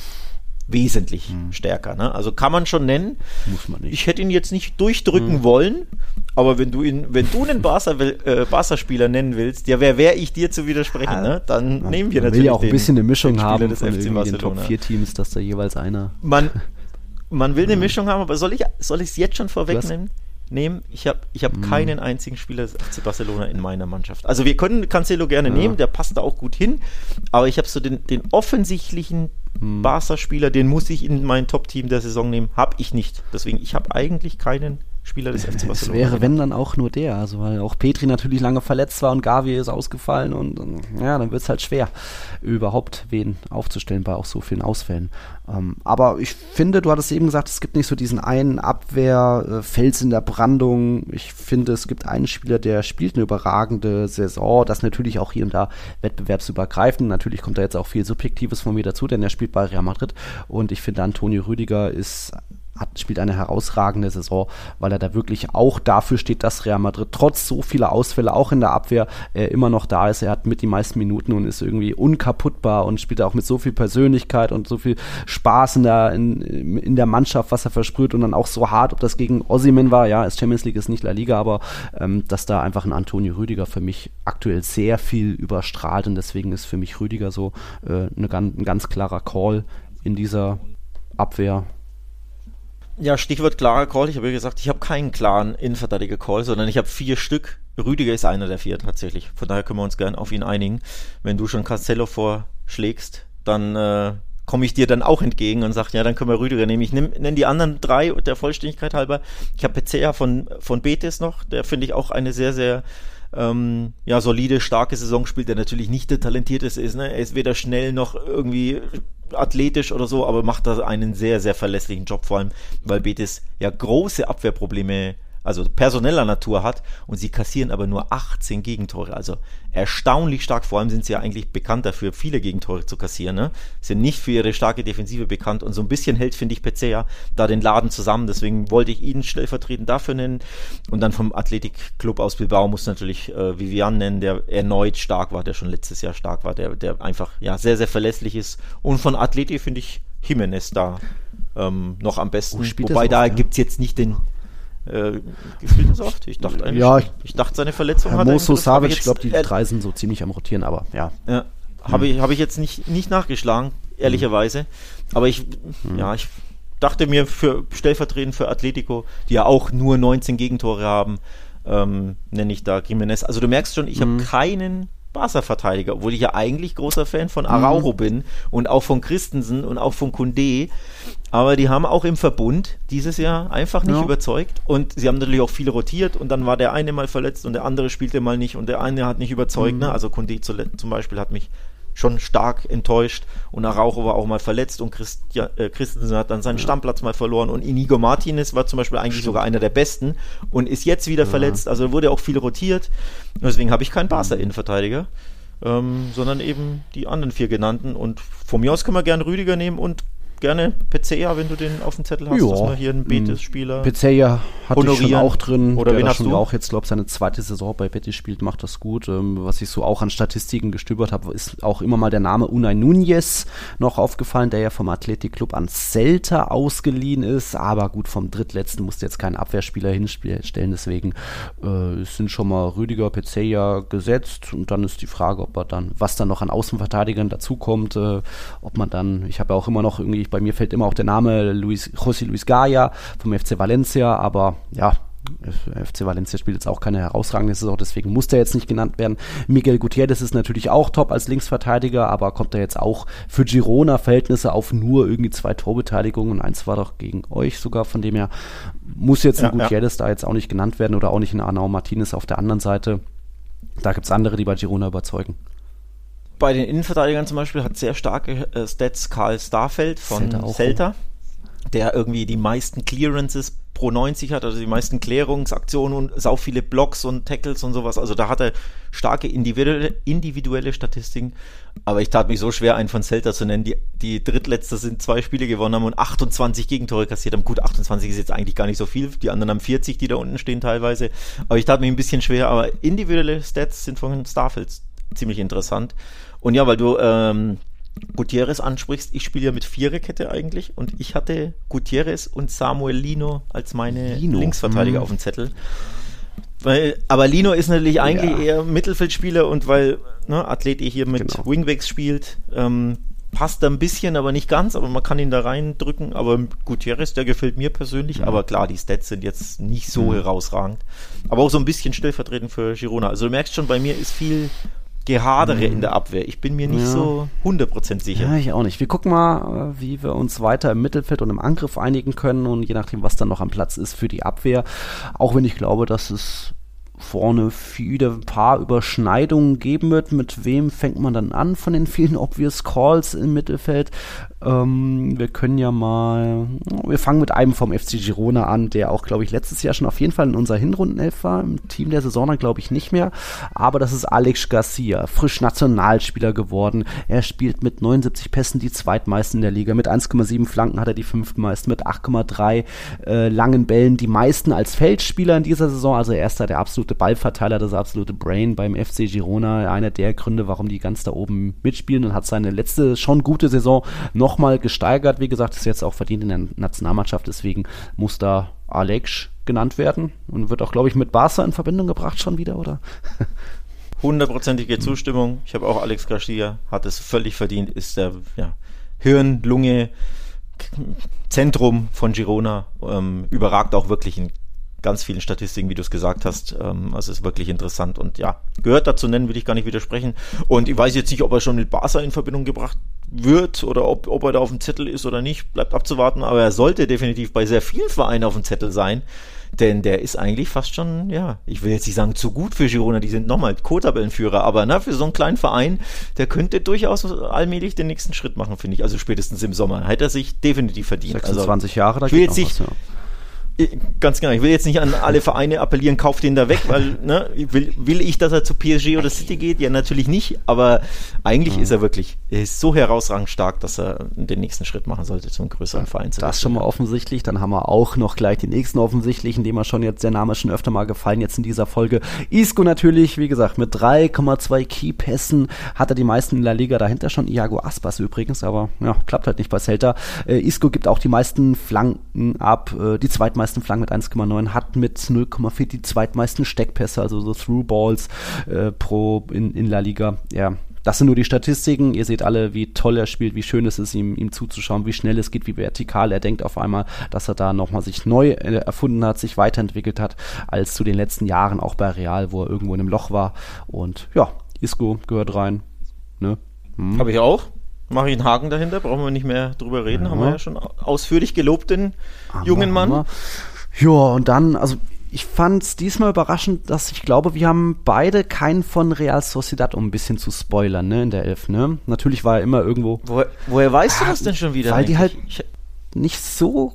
wesentlich stärker. Ne? Also kann man schon nennen. Muss man nicht. Ich hätte ihn jetzt nicht durchdrücken wollen, aber wenn du einen Barca-Spieler nennen willst, ja, wer wäre ich dir zu widersprechen? Ne? Dann nehmen wir natürlich will ja auch ein bisschen eine Mischung haben des von FC den Barcelona. Top 4 Teams, dass da jeweils einer... Man will eine Mischung haben, aber soll ich es jetzt schon vorwegnehmen? Ich habe keinen einzigen Spieler des FC Barcelona in meiner Mannschaft. Also wir können Cancelo gerne nehmen, der passt da auch gut hin, aber ich habe so den offensichtlichen Barca-Spieler, den muss ich in mein Top-Team der Saison nehmen, habe ich nicht. Deswegen, ich habe eigentlich keinen Spieler des FC Barcelona. Es wäre, wenn, dann auch nur der, also weil auch Petri natürlich lange verletzt war und Gavi ist ausgefallen und dann wird es halt schwer, überhaupt wen aufzustellen bei auch so vielen Ausfällen. Aber ich finde, du hattest eben gesagt, es gibt nicht so diesen einen Abwehr-Fels in der Brandung. Ich finde, es gibt einen Spieler, der spielt eine überragende Saison, das natürlich auch hier und da wettbewerbsübergreifend. Natürlich kommt da jetzt auch viel Subjektives von mir dazu, denn er spielt bei Real Madrid und ich finde, Antonio Rüdiger spielt eine herausragende Saison, weil er da wirklich auch dafür steht, dass Real Madrid trotz so vieler Ausfälle auch in der Abwehr immer noch da ist. Er hat mit die meisten Minuten und ist irgendwie unkaputtbar und spielt auch mit so viel Persönlichkeit und so viel Spaß in der Mannschaft, was er versprüht, und dann auch so hart, ob das gegen Osimhen war, ja, ist Champions League, ist nicht La Liga, aber dass da einfach ein Antonio Rüdiger für mich aktuell sehr viel überstrahlt, und deswegen ist für mich Rüdiger so ein ganz klarer Call in dieser Abwehr. Ja, Stichwort klarer Call. Ich habe ja gesagt, ich habe keinen klaren Innenverteidiger-Call, sondern ich habe 4 Stück. Rüdiger ist einer der 4 tatsächlich. Von daher können wir uns gerne auf ihn einigen. Wenn du schon Cancelo vorschlägst, dann komme ich dir dann auch entgegen und sage, ja, dann können wir Rüdiger nehmen. Ich nenne die anderen 3 der Vollständigkeit halber. Ich habe Pecea von Betis noch. Der finde ich auch eine sehr, sehr solide, starke Saison spielt, der natürlich nicht der talentierteste ist. Ne? Er ist weder schnell noch irgendwie athletisch oder so, aber macht da einen sehr, sehr verlässlichen Job, vor allem, weil Betis ja große Abwehrprobleme, also personeller Natur hat, und sie kassieren aber nur 18 Gegentore, also erstaunlich stark, vor allem sind sie ja eigentlich bekannt dafür, viele Gegentore zu kassieren, ne? Sind nicht für ihre starke Defensive bekannt, und so ein bisschen hält, finde ich, Pecea da den Laden zusammen, deswegen wollte ich ihn stellvertretend dafür nennen, und dann vom Athletic Club aus Bilbao muss natürlich Vivian nennen, der erneut stark war, der schon letztes Jahr stark war, der einfach sehr, sehr verlässlich ist, und von Athletic finde ich Jimenez da noch am besten, wobei da gibt es jetzt nicht den gespielt das oft? Ich dachte eigentlich, ich dachte, seine Verletzung hat Mosso, Savic, ich glaube, die 3 sind so ziemlich am Rotieren, aber ja. Habe ich jetzt nicht nachgeschlagen, ehrlicherweise. Aber ich dachte mir, stellvertretend für Atletico, die ja auch nur 19 Gegentore haben, nenne ich da Jimenez. Also du merkst schon, ich habe keinen Barca-Verteidiger, obwohl ich ja eigentlich großer Fan von Araujo bin und auch von Christensen und auch von Koundé, aber die haben auch im Verbund dieses Jahr einfach nicht überzeugt, und sie haben natürlich auch viel rotiert, und dann war der eine mal verletzt und der andere spielte mal nicht und der eine hat nicht überzeugt, ne? Also Koundé zum Beispiel hat mich schon stark enttäuscht, und Araujo war auch mal verletzt, und Christensen hat dann seinen Stammplatz mal verloren, und Inigo Martinez war zum Beispiel eigentlich sogar einer der Besten und ist jetzt wieder verletzt, also wurde auch viel rotiert, und deswegen habe ich keinen Barca-Innenverteidiger, sondern eben die anderen 4 genannten, und von mir aus können wir gerne Rüdiger nehmen und gerne Pecea, wenn du den auf dem Zettel hast, dass wir hier einen Betis-Spieler Pecea hatte ich schon auch drin. Oder wen hast du? Auch jetzt, glaube ich, seine 2. Saison bei Betis spielt, macht das gut. Was ich so auch an Statistiken gestöbert habe, ist auch immer mal der Name Unai Núñez noch aufgefallen, der ja vom Athletic Club an Celta ausgeliehen ist, aber gut, vom drittletzten musste jetzt keinen Abwehrspieler hinstellen, deswegen sind schon mal Rüdiger, Pecea gesetzt, und dann ist die Frage, was dann noch an Außenverteidigern dazukommt, ob man dann, ich habe ja auch immer noch irgendwie, bei mir fällt immer auch der Name José Luis Gaya vom FC Valencia, aber ja, FC Valencia spielt jetzt auch keine herausragende Saison, deswegen muss der jetzt nicht genannt werden. Miguel Gutierrez ist natürlich auch top als Linksverteidiger, aber kommt er jetzt auch für Girona-Verhältnisse auf nur irgendwie 2 Torbeteiligungen und 1 war doch gegen euch sogar, von dem her muss jetzt ein Gutierrez da jetzt auch nicht genannt werden oder auch nicht ein Arnau Martinez auf der anderen Seite. Da gibt es andere, die bei Girona überzeugen. Bei den Innenverteidigern zum Beispiel hat sehr starke Stats Karl Starfeld von Celta, der irgendwie die meisten Clearances pro 90 hat, also die meisten Klärungsaktionen und sau viele Blocks und Tackles und sowas. Also da hat er starke individuelle Statistiken. Aber ich tat mich so schwer, einen von Celta zu nennen, die drittletzter sind, 2 Spiele gewonnen haben und 28 Gegentore kassiert haben. Gut, 28 ist jetzt eigentlich gar nicht so viel. Die anderen haben 40, die da unten stehen teilweise. Aber ich tat mich ein bisschen schwer. Aber individuelle Stats sind von Starfeld ziemlich interessant. Und ja, weil du Gutierrez ansprichst, ich spiele ja mit Viererkette eigentlich und ich hatte Gutierrez und Samuel Lino als meine Linksverteidiger auf dem Zettel. Aber Lino ist natürlich eigentlich eher Mittelfeldspieler und weil Atleti hier mit Wingbacks spielt, passt da ein bisschen, aber nicht ganz, aber man kann ihn da reindrücken, aber Gutierrez, der gefällt mir persönlich, aber klar, die Stats sind jetzt nicht so herausragend, aber auch so ein bisschen stellvertretend für Girona. Also du merkst schon, bei mir ist viel Gehadere in der Abwehr. Ich bin mir nicht so 100% sicher. Ja, ich auch nicht. Wir gucken mal, wie wir uns weiter im Mittelfeld und im Angriff einigen können und je nachdem, was dann noch am Platz ist für die Abwehr. Auch wenn ich glaube, dass es vorne wieder ein paar Überschneidungen geben wird. Mit wem fängt man dann an von den vielen Obvious Calls im Mittelfeld? Wir können ja mal, wir fangen mit einem vom FC Girona an, der auch, glaube ich, letztes Jahr schon auf jeden Fall in unserer Hinrundenelf war. Im Team der Saison dann, glaube ich, nicht mehr. Aber das ist Alex Garcia, frisch Nationalspieler geworden. Er spielt mit 79 Pässen die zweitmeisten in der Liga. Mit 1,7 Flanken hat er die fünftmeisten. Mit 8,3 langen Bällen die meisten als Feldspieler in dieser Saison. Also er ist da der absolute Ballverteiler, das absolute Brain beim FC Girona. Einer der Gründe, warum die ganz da oben mitspielen und hat seine letzte schon gute Saison nochmal gesteigert. Wie gesagt, ist jetzt auch verdient in der Nationalmannschaft, deswegen muss da Alex genannt werden und wird auch, glaube ich, mit Barca in Verbindung gebracht schon wieder, oder? 100%ige Zustimmung. Ich habe auch Alex Garcia, hat es völlig verdient, ist der Hirn, Lunge, Zentrum von Girona, überragt auch wirklich in ganz vielen Statistiken, wie du es gesagt hast. Also ist wirklich interessant und gehört dazu nennen, will ich gar nicht widersprechen. Und ich weiß jetzt nicht, ob er schon mit Barca in Verbindung gebracht wird oder ob er da auf dem Zettel ist oder nicht, bleibt abzuwarten, aber er sollte definitiv bei sehr vielen Vereinen auf dem Zettel sein, denn der ist eigentlich fast schon, ich will jetzt nicht sagen zu gut für Girona, die sind nochmal Co-Tabellenführer, aber für so einen kleinen Verein, der könnte durchaus allmählich den nächsten Schritt machen, finde ich, also spätestens im Sommer, hätte er sich definitiv verdient. 26 Jahre, da ich will jetzt nicht ganz genau, ich will jetzt nicht an alle Vereine appellieren, kauft den da weg, weil, will ich, dass er zu PSG oder City geht? Ja, natürlich nicht, aber eigentlich ist er ist so herausragend stark, dass er den nächsten Schritt machen sollte, zum größeren Verein zu wechseln. Das ist schon mal offensichtlich, dann haben wir auch noch gleich den nächsten offensichtlichen, dem der Name ist schon öfter mal gefallen, jetzt in dieser Folge. Isco natürlich, wie gesagt, mit 3,2 Keypässen hat er die meisten in La Liga, dahinter schon Iago Aspas übrigens, aber klappt halt nicht bei Celta. Isco gibt auch die meisten Flanken ab, die zweitmeisten Flanken mit 1,9, hat mit 0,4 die zweitmeisten Steckpässe, also so Through-Balls pro in La Liga. Ja, das sind nur die Statistiken. Ihr seht alle, wie toll er spielt, wie schön es ist, ihm zuzuschauen, wie schnell es geht, wie vertikal. Er denkt auf einmal, dass er da nochmal sich neu erfunden hat, sich weiterentwickelt hat, als zu den letzten Jahren auch bei Real, wo er irgendwo in einem Loch war. Und Isco gehört rein. Ne? Habe ich auch. Mache ich einen Haken dahinter, brauchen wir nicht mehr drüber reden, haben wir ja schon ausführlich gelobt, den jungen Mann. Ja, und dann, also ich fand es diesmal überraschend, dass ich glaube, wir haben beide keinen von Real Sociedad, um ein bisschen zu spoilern, ne, in der Elf, ne? Natürlich war er immer irgendwo. Woher weißt du das denn schon wieder? Weil die halt nicht so.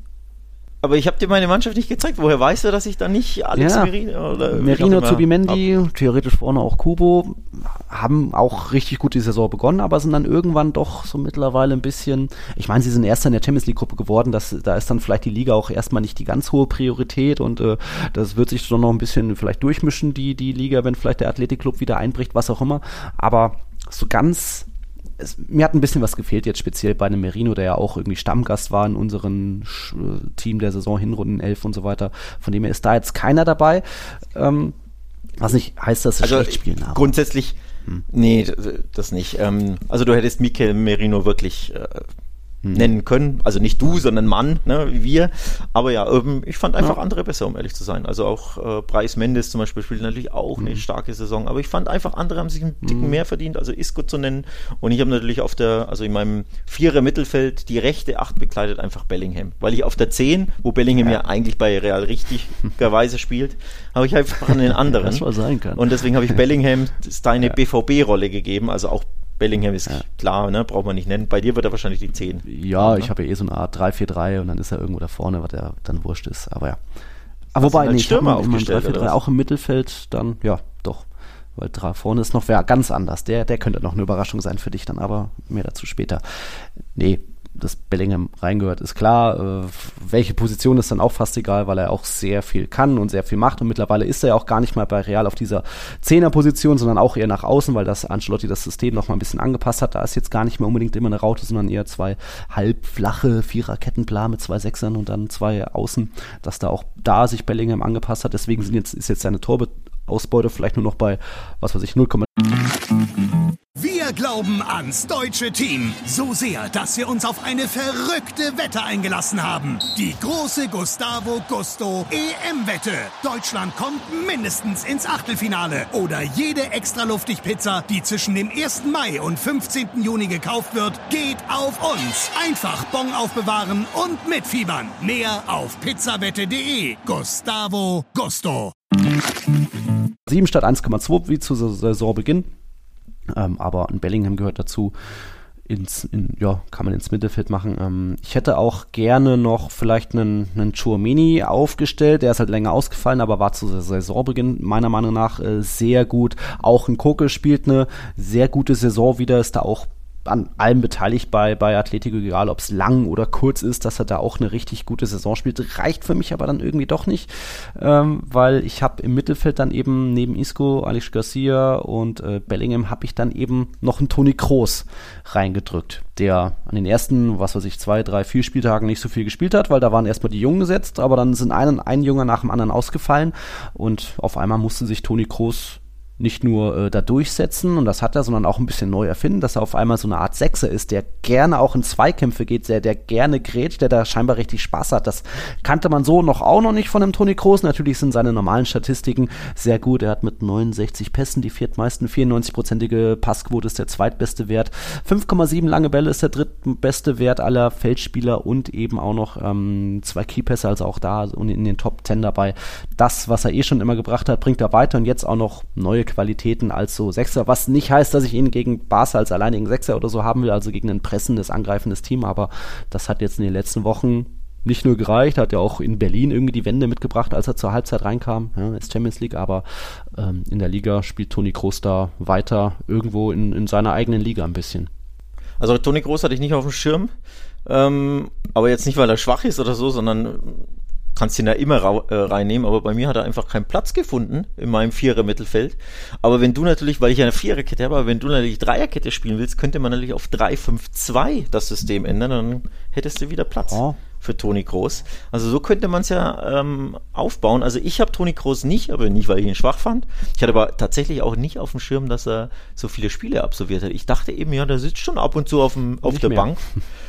Aber ich habe dir meine Mannschaft nicht gezeigt. Woher weißt du, dass ich da nicht Alex Merino oder Merino, Zubimendi, theoretisch vorne auch Kubo, haben auch richtig gut die Saison begonnen, aber sind dann irgendwann doch so mittlerweile ein bisschen, ich meine, sie sind erster in der Champions League Gruppe geworden, da ist dann vielleicht die Liga auch erstmal nicht die ganz hohe Priorität und das wird sich schon noch ein bisschen vielleicht durchmischen, die Liga, wenn vielleicht der Athletic Club wieder einbricht, was auch immer, aber so ganz. Mir hat ein bisschen was gefehlt jetzt speziell bei einem Merino, der ja auch irgendwie Stammgast war in unserem Team der Saison, Hinrunden-11 und so weiter. Von dem her ist da jetzt keiner dabei. Was nicht heißt, dass sie schlecht spielen. Aber grundsätzlich, nee, das nicht. Also du hättest Mikel Merino wirklich nennen können. Also nicht du, sondern Mann, ne, wie wir. Aber ja, ich fand einfach andere besser, um ehrlich zu sein. Also auch Bryce Mendes zum Beispiel spielt natürlich auch eine starke Saison. Aber ich fand einfach, andere haben sich einen Ticken mehr verdient, also Isco zu nennen. Und ich habe natürlich in meinem Vierer-Mittelfeld die rechte 8 bekleidet einfach Bellingham. Weil ich auf der 10, wo Bellingham ja eigentlich bei Real richtigerweise spielt, habe ich einfach einen anderen. Das mal sein kann. Und deswegen habe ich Bellingham deine BVB-Rolle gegeben, also auch Bellingham ist klar, ne? Braucht man nicht nennen. Bei dir wird er wahrscheinlich die 10. Ja, ich habe ja so eine Art 3-4-3 und dann ist er irgendwo da vorne, was er dann wurscht ist. Aber ja. Aber wobei, als Stürmer aufgestellt, 3-4-3 auch im Mittelfeld, dann, ja, doch. Weil vorne ist noch wer ganz anders. Der könnte noch eine Überraschung sein für dich dann, aber mehr dazu später. Nee, dass Bellingham reingehört, ist klar. Welche Position ist dann auch fast egal, weil er auch sehr viel kann und sehr viel macht. Und mittlerweile ist er ja auch gar nicht mal bei Real auf dieser 10er-Position, sondern auch eher nach außen, weil das Ancelotti das System noch mal ein bisschen angepasst hat. Da ist jetzt gar nicht mehr unbedingt immer eine Raute, sondern eher 2 halbflache Viererkettenplan mit 2 Sechsern und dann 2 Außen, dass da auch da sich Bellingham angepasst hat. Deswegen ist jetzt seine Torausbeute vielleicht nur noch bei, 0, Wir glauben ans deutsche Team so sehr, dass wir uns auf eine verrückte Wette eingelassen haben. Die große Gustavo Gusto EM-Wette. Deutschland kommt mindestens ins Achtelfinale. Oder jede Extra-Luftig-Pizza, die zwischen dem 1. Mai und 15. Juni gekauft wird, geht auf uns. Einfach Bon aufbewahren und mitfiebern. Mehr auf pizzawette.de. Gustavo Gusto. 7 statt 1,2 wie zu Saisonbeginn. Aber ein Bellingham gehört dazu. Kann man ins Mittelfeld machen. Ich hätte auch gerne noch vielleicht einen Tchouaméni aufgestellt. Der ist halt länger ausgefallen, aber war zu Saisonbeginn meiner Meinung nach sehr gut. Auch ein Koke spielt eine sehr gute Saison wieder, ist da auch an allem beteiligt bei Atletico, egal ob es lang oder kurz ist, dass er da auch eine richtig gute Saison spielt. Reicht für mich aber dann irgendwie doch nicht, weil ich habe im Mittelfeld dann eben neben Isco, Alex Garcia und Bellingham habe ich dann eben noch einen Toni Kroos reingedrückt, der an den ersten, 2, 3, 4 Spieltagen nicht so viel gespielt hat, weil da waren erstmal die Jungen gesetzt, aber dann sind ein Junger nach dem anderen ausgefallen und auf einmal musste sich Toni Kroos nicht nur da durchsetzen, und das hat er, sondern auch ein bisschen neu erfinden, dass er auf einmal so eine Art Sechser ist, der gerne auch in Zweikämpfe geht, der gerne grätscht, der da scheinbar richtig Spaß hat. Das kannte man so auch noch nicht von dem Toni Kroos. Natürlich sind seine normalen Statistiken sehr gut. Er hat mit 69 Pässen die viertmeisten, 94%ige Passquote ist der zweitbeste Wert, 5,7 lange Bälle ist der drittbeste Wert aller Feldspieler und eben auch noch 2 Keypässe, also auch da und in den Top 10 dabei. Das, was er schon immer gebracht hat, bringt er weiter und jetzt auch noch neue Qualitäten als so Sechser, was nicht heißt, dass ich ihn gegen Barca als alleinigen Sechser oder so haben will, also gegen ein pressendes, angreifendes Team, aber das hat jetzt in den letzten Wochen nicht nur gereicht, hat ja auch in Berlin irgendwie die Wende mitgebracht, als er zur Halbzeit reinkam, ja, ist Champions League, aber in der Liga spielt Toni Kroos da weiter irgendwo in seiner eigenen Liga ein bisschen. Also Toni Kroos hatte ich nicht auf dem Schirm, aber jetzt nicht, weil er schwach ist oder so, sondern kannst ihn da immer reinnehmen, aber bei mir hat er einfach keinen Platz gefunden in meinem Vierer-Mittelfeld. Aber wenn du natürlich, weil ich eine Viererkette habe, aber wenn du natürlich Dreierkette spielen willst, könnte man natürlich auf 3-5-2 das System ändern, dann hättest du wieder Platz für Toni Kroos. Also so könnte man es ja aufbauen. Also ich habe Toni Kroos nicht, aber nicht, weil ich ihn schwach fand. Ich hatte aber tatsächlich auch nicht auf dem Schirm, dass er so viele Spiele absolviert hat. Ich dachte eben, ja, der sitzt schon ab und zu auf der Bank.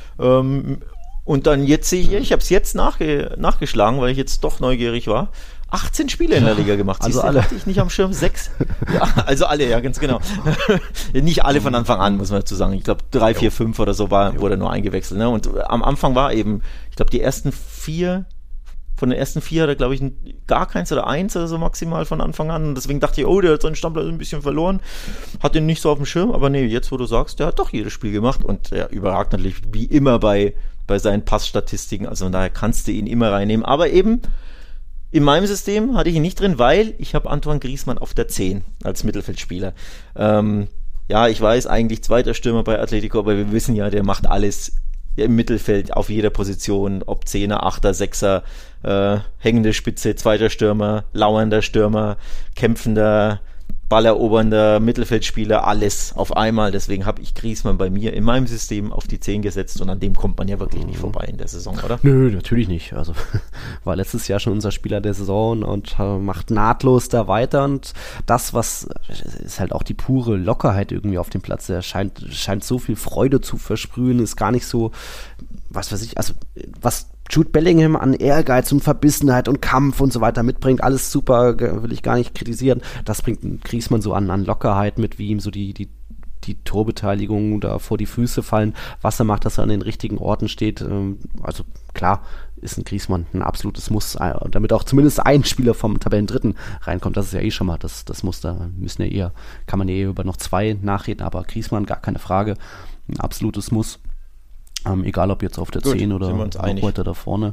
Und dann jetzt sehe ich habe es jetzt nachgeschlagen, weil ich jetzt doch neugierig war. 18 Spiele in der Liga gemacht. Also alle. Hatte ich nicht am Schirm, 6. Ja, also alle, ja, ganz genau. Nicht alle von Anfang an, muss man dazu sagen. Ich glaube 3, 4, 5 oder so wurde nur eingewechselt. Ne? Und am Anfang war eben, ich glaube von den ersten 4 hat er, glaube ich, gar keins oder 1 oder so maximal von Anfang an. Und deswegen dachte ich, der hat seinen Stammplatz ein bisschen verloren. Hat den nicht so auf dem Schirm. Aber nee, jetzt, wo du sagst, der hat doch jedes Spiel gemacht. Und er überragt natürlich wie immer bei seinen Passstatistiken. Also von daher kannst du ihn immer reinnehmen. Aber eben in meinem System hatte ich ihn nicht drin, weil ich habe Antoine Griezmann auf der 10 als Mittelfeldspieler. Ja, ich weiß, eigentlich zweiter Stürmer bei Atletico, aber wir wissen ja, der macht alles im Mittelfeld auf jeder Position, ob 10er, 8er, 6er, hängende Spitze, zweiter Stürmer, lauernder Stürmer, kämpfender ballerobernder Mittelfeldspieler, alles auf einmal. Deswegen habe ich Griezmann bei mir in meinem System auf die 10 gesetzt und an dem kommt man ja wirklich nicht vorbei in der Saison, oder? Nö, natürlich nicht. Also war letztes Jahr schon unser Spieler der Saison und macht nahtlos da weiter und das, was ist halt auch die pure Lockerheit irgendwie auf dem Platz. Er scheint so viel Freude zu versprühen, ist gar nicht so, was weiß ich, also was Jude Bellingham an Ehrgeiz und Verbissenheit und Kampf und so weiter mitbringt, alles super, will ich gar nicht kritisieren. Das bringt Griezmann so an Lockerheit mit, wie ihm so die Torbeteiligung da vor die Füße fallen, was er macht, dass er an den richtigen Orten steht. Also klar ist ein Griezmann ein absolutes Muss, damit auch zumindest ein Spieler vom Tabellendritten reinkommt. Das ist ja eh schon mal das Muss, da kann man ja eher über noch 2 nachreden, aber Griezmann gar keine Frage, ein absolutes Muss. Egal ob jetzt auf der 10 oder auch weiter da vorne.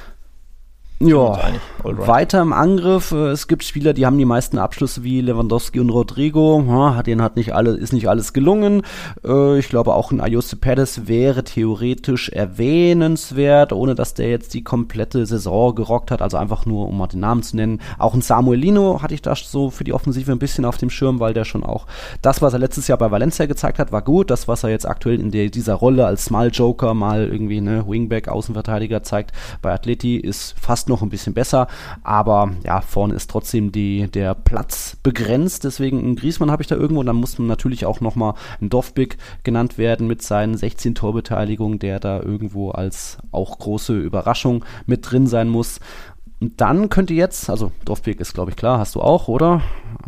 Ja, weiter im Angriff. Es gibt Spieler, die haben die meisten Abschlüsse wie Lewandowski und Rodrigo. Denen ist nicht alles gelungen. Ich glaube, auch ein Ayoze Perez wäre theoretisch erwähnenswert, ohne dass der jetzt die komplette Saison gerockt hat. Also einfach nur, um mal den Namen zu nennen. Auch ein Samuel Lino hatte ich da so für die Offensive ein bisschen auf dem Schirm, weil der schon auch das, was er letztes Jahr bei Valencia gezeigt hat, war gut. Das, was er jetzt aktuell in dieser Rolle als Small Joker, mal irgendwie Wingback, Außenverteidiger zeigt bei Atleti, ist fast noch ein bisschen besser, aber ja, vorne ist trotzdem der Platz begrenzt, deswegen einen Griezmann habe ich da irgendwo und dann muss man natürlich auch nochmal ein Dovbyk genannt werden mit seinen 16 Torbeteiligungen, der da irgendwo als auch große Überraschung mit drin sein muss. Und dann könnte jetzt, also Dovbyk ist glaube ich klar, hast du auch, oder?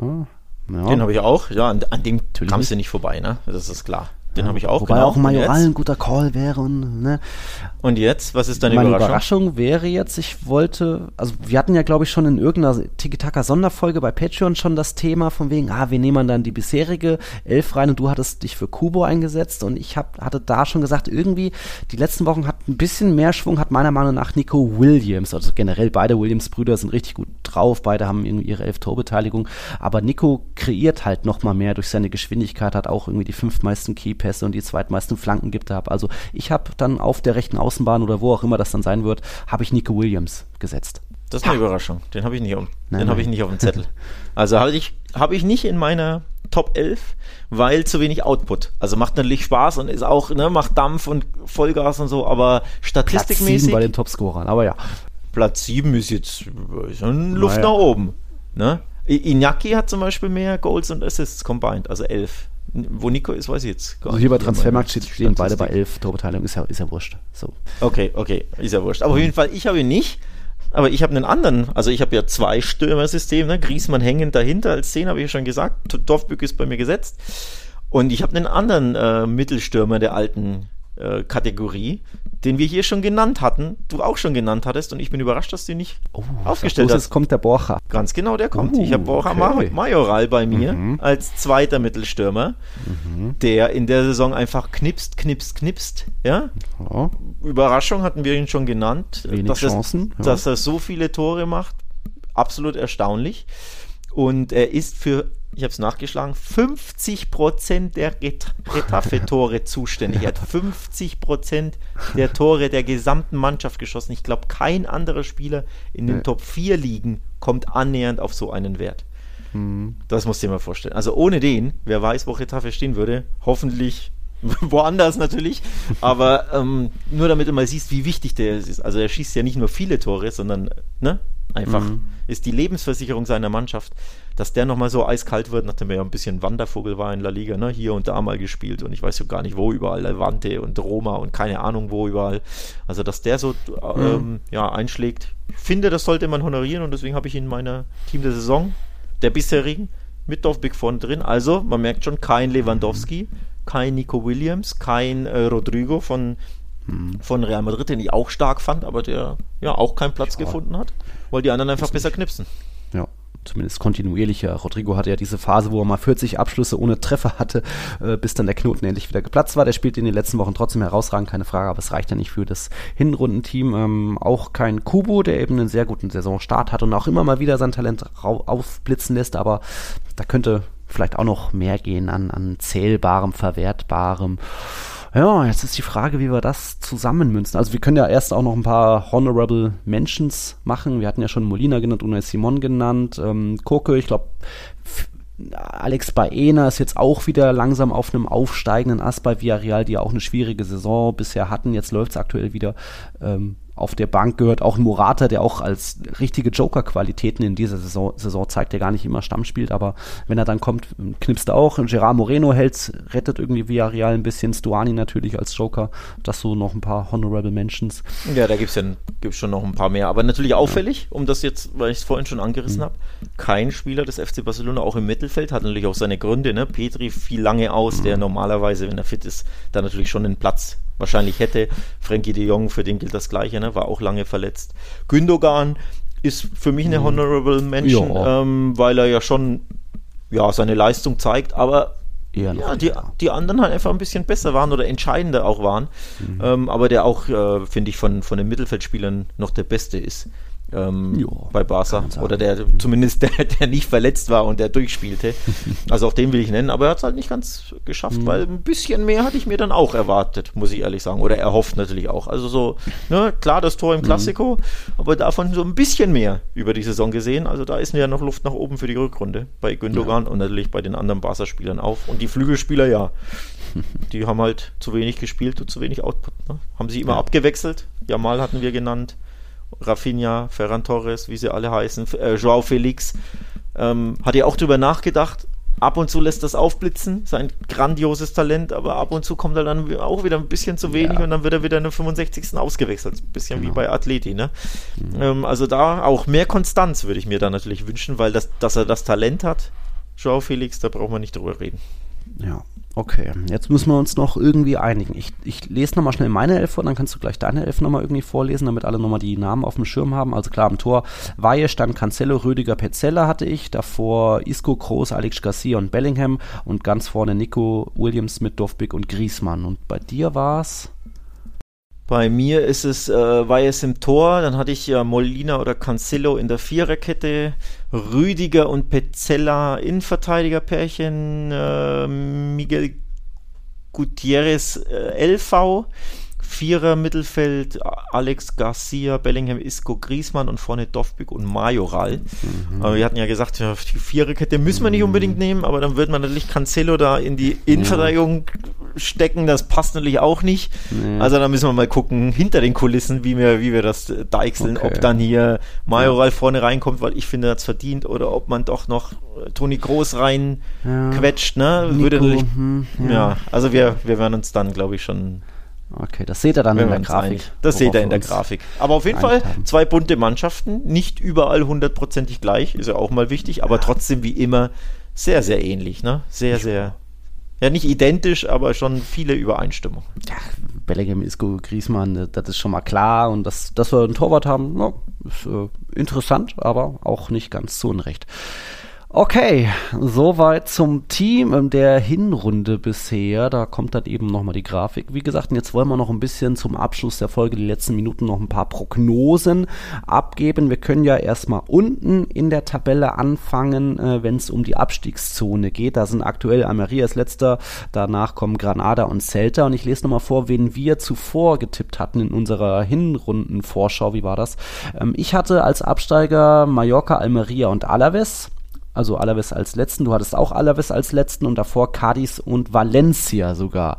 Ja. Den habe ich auch, ja, an dem kamst du nicht vorbei, ne? Das ist klar. Den habe ich auch, wobei auch Majoral ein guter Call wäre. Und jetzt, was ist deine Meine Überraschung? Überraschung wäre jetzt, wir hatten ja, glaube ich, schon in irgendeiner Tiki-Taka-Sonderfolge bei Patreon schon das Thema von wegen, wir nehmen dann die bisherige 11 rein und du hattest dich für Kubo eingesetzt und ich hatte da schon gesagt, irgendwie, die letzten Wochen hat ein bisschen mehr Schwung, hat meiner Meinung nach Nico Williams, also generell beide Williams-Brüder sind richtig gut drauf, beide haben irgendwie ihre 11 Torbeteiligung, aber Nico kreiert halt nochmal mehr durch seine Geschwindigkeit, hat auch irgendwie die 5 meisten Keypässe und die zweitmeisten Flanken gibt er. Also ich habe dann auf der rechten Außenbahn oder wo auch immer das dann sein wird, habe ich Nico Williams gesetzt. Das ist eine Überraschung. Den habe ich nicht auf dem Zettel. Also habe ich nicht in meiner Top 11, weil zu wenig Output. Also macht natürlich Spaß und ist auch, macht Dampf und Vollgas und so, aber statistikmäßig. Platz 7 bei den Topscorern, aber ja. Platz 7 ist jetzt Luft nach oben. Ne? Iñaki hat zum Beispiel mehr Goals und Assists combined, also 11. Wo Nico ist, weiß ich jetzt gar nicht. Also hier bei Transfermarkt stehen beide bei 11 Torbeteiligung, ist ja wurscht. So. Okay, ist ja wurscht. Aber auf jeden Fall, ich habe ihn nicht, aber ich habe einen anderen, also ich habe ja 2 Stürmersysteme, Griezmann hängend dahinter, als 10 habe ich ja schon gesagt, Dovbyk ist bei mir gesetzt und ich habe einen anderen Mittelstürmer der alten Kategorie, den wir hier schon genannt hatten, du auch schon genannt hattest und ich bin überrascht, dass du ihn nicht aufgestellt hast. Jetzt kommt der Borja. Ganz genau, der kommt. Ich habe Borja Majoral bei mir als zweiter Mittelstürmer, der in der Saison einfach knipst. Ja? Oh. Überraschung hatten wir ihn schon genannt. Dass er so viele Tore macht, absolut erstaunlich. Und er ist ich habe es nachgeschlagen, 50% der Getafe-Tore zuständig. Er hat 50% der Tore der gesamten Mannschaft geschossen. Ich glaube, kein anderer Spieler in den Top 4 Ligen kommt annähernd auf so einen Wert. Das musst du dir mal vorstellen. Also ohne den, wer weiß, wo Getafe stehen würde, hoffentlich woanders natürlich, aber nur damit du mal siehst, wie wichtig der ist. Also er schießt ja nicht nur viele Tore, sondern einfach ist die Lebensversicherung seiner Mannschaft, dass der nochmal so eiskalt wird, nachdem er ja ein bisschen Wandervogel war in La Liga, hier und da mal gespielt und ich weiß so gar nicht wo überall, Levante und Roma und keine Ahnung wo überall. Also dass der so einschlägt, ich finde, das sollte man honorieren und deswegen habe ich ihn in meiner Team der Saison, der bisherigen, mit Dovbyk vorne drin. Also man merkt schon, kein Lewandowski, kein Nico Williams, kein Rodrigo von Real Madrid, den ich auch stark fand, aber der ja auch keinen Platz gefunden hat, weil die anderen einfach besser knipsen. Ja, zumindest kontinuierlicher. Rodrigo hatte ja diese Phase, wo er mal 40 Abschlüsse ohne Treffer hatte, bis dann der Knoten endlich wieder geplatzt war. Der spielt in den letzten Wochen trotzdem herausragend, keine Frage, aber es reicht ja nicht für das Hinrundenteam. Auch kein Kubo, der eben einen sehr guten Saisonstart hat und auch immer mal wieder sein Talent aufblitzen lässt, aber da könnte vielleicht auch noch mehr gehen an zählbarem, verwertbarem. Ja, jetzt ist die Frage, wie wir das zusammenmünzen. Also wir können ja erst auch noch ein paar Honorable Mentions machen. Wir hatten ja schon Molina genannt, Unai Simon genannt, Koke, ich glaube, Alex Baena ist jetzt auch wieder langsam auf einem aufsteigenden Ast bei Villarreal, die ja auch eine schwierige Saison bisher hatten. Jetzt läuft es aktuell wieder. Auf der Bank gehört auch ein Morata, der auch als richtige Joker-Qualitäten in dieser Saison zeigt, der gar nicht immer Stamm spielt, aber wenn er dann kommt, knipst er auch. Gerard Moreno rettet irgendwie Villarreal ein bisschen, Stuani natürlich als Joker, das so noch ein paar Honorable Mentions. Ja, da gibt's schon noch ein paar mehr, aber natürlich auffällig, um das jetzt, weil ich es vorhin schon angerissen habe, kein Spieler des FC Barcelona, auch im Mittelfeld, hat natürlich auch seine Gründe, ne? Petri fiel lange aus, der normalerweise, wenn er fit ist, da natürlich schon einen Platz wahrscheinlich hätte. Frenkie de Jong, für den gilt das Gleiche, ne? War auch lange verletzt. Gündogan ist für mich eine Honorable Mention, weil er ja schon seine Leistung zeigt, aber die anderen halt einfach ein bisschen besser waren oder entscheidender auch waren, aber der auch, finde ich, von den Mittelfeldspielern noch der Beste ist. Bei Barca oder der zumindest der nicht verletzt war und der durchspielte. Also auch den will ich nennen, aber er hat es halt nicht ganz geschafft, weil ein bisschen mehr hatte ich mir dann auch erwartet, muss ich ehrlich sagen, oder erhofft natürlich auch. Also so, ne, klar, das Tor im Klassiko, aber davon so ein bisschen mehr über die Saison gesehen. Also da ist ja noch Luft nach oben für die Rückrunde bei Gündogan und natürlich bei den anderen Barca-Spielern auch. Und die Flügelspieler, die haben halt zu wenig gespielt und zu wenig Output. Ne? Haben sie immer abgewechselt. Jamal hatten wir genannt. Rafinha, Ferran Torres, wie sie alle heißen, Joao Felix, hat ja auch drüber nachgedacht, ab und zu lässt das aufblitzen, sein grandioses Talent, aber ab und zu kommt er dann auch wieder ein bisschen zu wenig und dann wird er wieder in der 65. ausgewechselt, ein bisschen wie bei Atleti, ne? Also da auch mehr Konstanz würde ich mir da natürlich wünschen, weil dass er das Talent hat, Joao Felix, da braucht man nicht drüber reden. Ja. Okay, jetzt müssen wir uns noch irgendwie einigen. Ich lese nochmal schnell meine Elf vor, dann kannst du gleich deine Elf nochmal irgendwie vorlesen, damit alle nochmal die Namen auf dem Schirm haben. Also klar, am Tor Weihe, dann Cancelo, Rüdiger, Petzella hatte ich. Davor Isco, Kroos, Alex Garcia und Bellingham. Und ganz vorne Nico Williams mit Dovbyk und Griezmann. Und bei dir war's? Bei mir ist es Weihes im Tor, dann hatte ich Molina oder Cancelo in der Viererkette, Rüdiger und Petzella Innenverteidigerpärchen, Miguel Gutierrez LV, Vierer Mittelfeld, Alex Garcia, Bellingham, Isco, Griezmann und vorne Dovbyk und Majoral. Aber wir hatten ja gesagt, die Viererkette müssen wir nicht unbedingt nehmen, aber dann würde man natürlich Cancelo da in die Innenverteidigung stecken, das passt natürlich auch nicht. Also da müssen wir mal gucken, hinter den Kulissen, wie wir das deichseln, ob dann hier Majoral vorne reinkommt, weil ich finde, er hat es verdient, oder ob man doch noch Toni Kroos rein quetscht, ne? Nico, würde natürlich, also wir werden uns dann, glaube ich, schon. Okay, das seht ihr dann in der Grafik. Das seht ihr in der Grafik. Aber auf jeden Fall 2 bunte Mannschaften, nicht überall 100%ig gleich, ist ja auch mal wichtig, aber trotzdem wie immer sehr, sehr ähnlich, ne? Sehr, sehr, nicht identisch, aber schon viele Übereinstimmungen. Ja, Bellingham, Isco, Griezmann, das ist schon mal klar, und dass wir einen Torwart haben, ist interessant, aber auch nicht ganz zu Unrecht. Okay, soweit zum Team der Hinrunde bisher. Da kommt dann eben nochmal die Grafik. Wie gesagt, und jetzt wollen wir noch ein bisschen zum Abschluss der Folge, die letzten Minuten, noch ein paar Prognosen abgeben. Wir können ja erstmal unten in der Tabelle anfangen, wenn es um die Abstiegszone geht. Da sind aktuell Almería als letzter, danach kommen Granada und Celta. Und ich lese nochmal vor, wen wir zuvor getippt hatten in unserer Hinrundenvorschau. Wie war das? Ich hatte als Absteiger Mallorca, Almería und Alaves. Also Alaves als letzten, du hattest auch Alaves als letzten und davor Cádiz und Valencia sogar.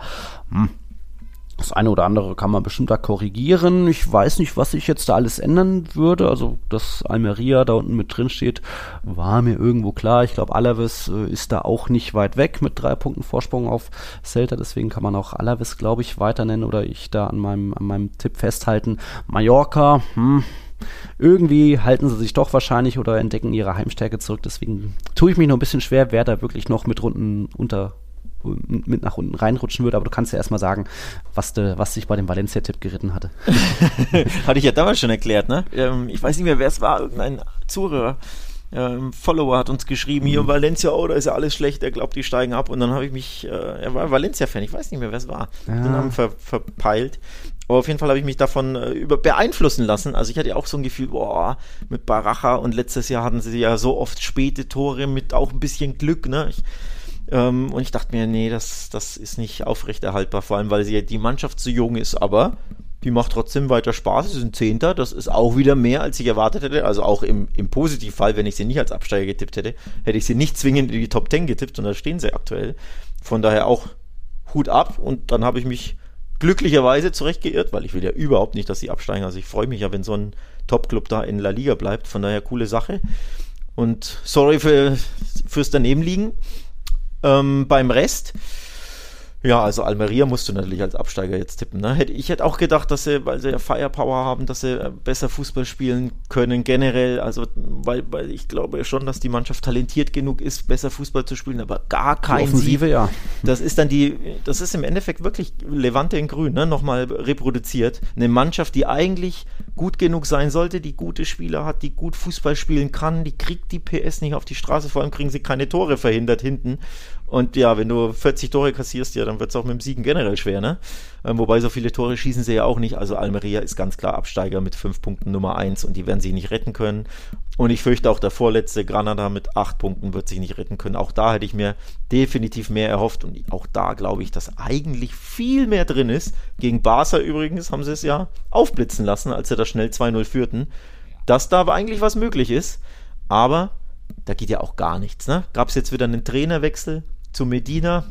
Das eine oder andere kann man bestimmt da korrigieren. Ich weiß nicht, was ich jetzt da alles ändern würde. Also, dass Almería da unten mit drin steht, war mir irgendwo klar. Ich glaube, Alaves ist da auch nicht weit weg mit 3 Punkten Vorsprung auf Celta. Deswegen kann man auch Alaves, glaube ich, weiter nennen oder ich da an meinem Tipp festhalten. Mallorca, irgendwie halten sie sich doch wahrscheinlich oder entdecken ihre Heimstärke zurück. Deswegen tue ich mich noch ein bisschen schwer, wer da wirklich noch mit nach unten reinrutschen würde. Aber du kannst ja erstmal sagen, was sich bei dem Valencia-Tipp geritten hatte. Hatte ich ja damals schon erklärt, ne? Ich weiß nicht mehr, wer es war. Irgendein Zuhörer, Follower hat uns geschrieben, hier Valencia, da ist ja alles schlecht, er glaubt, die steigen ab. Und dann habe ich mich, er war Valencia-Fan, ich weiß nicht mehr, wer es war. Den Namen verpeilt. Aber auf jeden Fall habe ich mich davon beeinflussen lassen. Also ich hatte ja auch so ein Gefühl, mit Baraja, und letztes Jahr hatten sie ja so oft späte Tore mit auch ein bisschen Glück, ne? Und ich dachte mir, nee, das ist nicht aufrechterhaltbar, vor allem, weil die Mannschaft zu jung ist, aber die macht trotzdem weiter Spaß, sie sind Zehnter, das ist auch wieder mehr, als ich erwartet hätte, also auch im Positivfall, wenn ich sie nicht als Absteiger getippt hätte, hätte ich sie nicht zwingend in die Top 10 getippt, und da stehen sie aktuell, von daher auch Hut ab, und dann habe ich mich glücklicherweise zurecht geirrt, weil ich will ja überhaupt nicht, dass sie absteigen, also ich freue mich ja, wenn so ein Top-Club da in La Liga bleibt, von daher coole Sache, und sorry fürs Danebenliegen. Beim Rest, ja, also Almeria musst du natürlich als Absteiger jetzt tippen, ne? Ich hätte auch gedacht, dass sie, weil sie ja Firepower haben, dass sie besser Fußball spielen können, generell, also weil ich glaube schon, dass die Mannschaft talentiert genug ist, besser Fußball zu spielen, aber gar kein Offensive, Sieg. ja. Das ist im Endeffekt wirklich Levante in Grün, ne? Nochmal reproduziert. Eine Mannschaft, die eigentlich gut genug sein sollte, die gute Spieler hat, die gut Fußball spielen kann, die kriegt die PS nicht auf die Straße, vor allem kriegen sie keine Tore verhindert hinten. Und ja, wenn du 40 Tore kassierst, ja, dann wird es auch mit dem Siegen generell schwer, ne? Wobei so viele Tore schießen sie ja auch nicht. Also Almeria ist ganz klar Absteiger mit 5 Punkten Nummer 1 und die werden sich nicht retten können. Und ich fürchte auch der vorletzte Granada mit 8 Punkten wird sich nicht retten können. Auch da hätte ich mir definitiv mehr erhofft und auch da glaube ich, dass eigentlich viel mehr drin ist. Gegen Barca übrigens haben sie es ja aufblitzen lassen, als sie da schnell 2-0 führten. Dass da aber eigentlich was möglich ist, aber da geht ja auch gar nichts, ne? Gab es jetzt wieder einen Trainerwechsel zu Medina,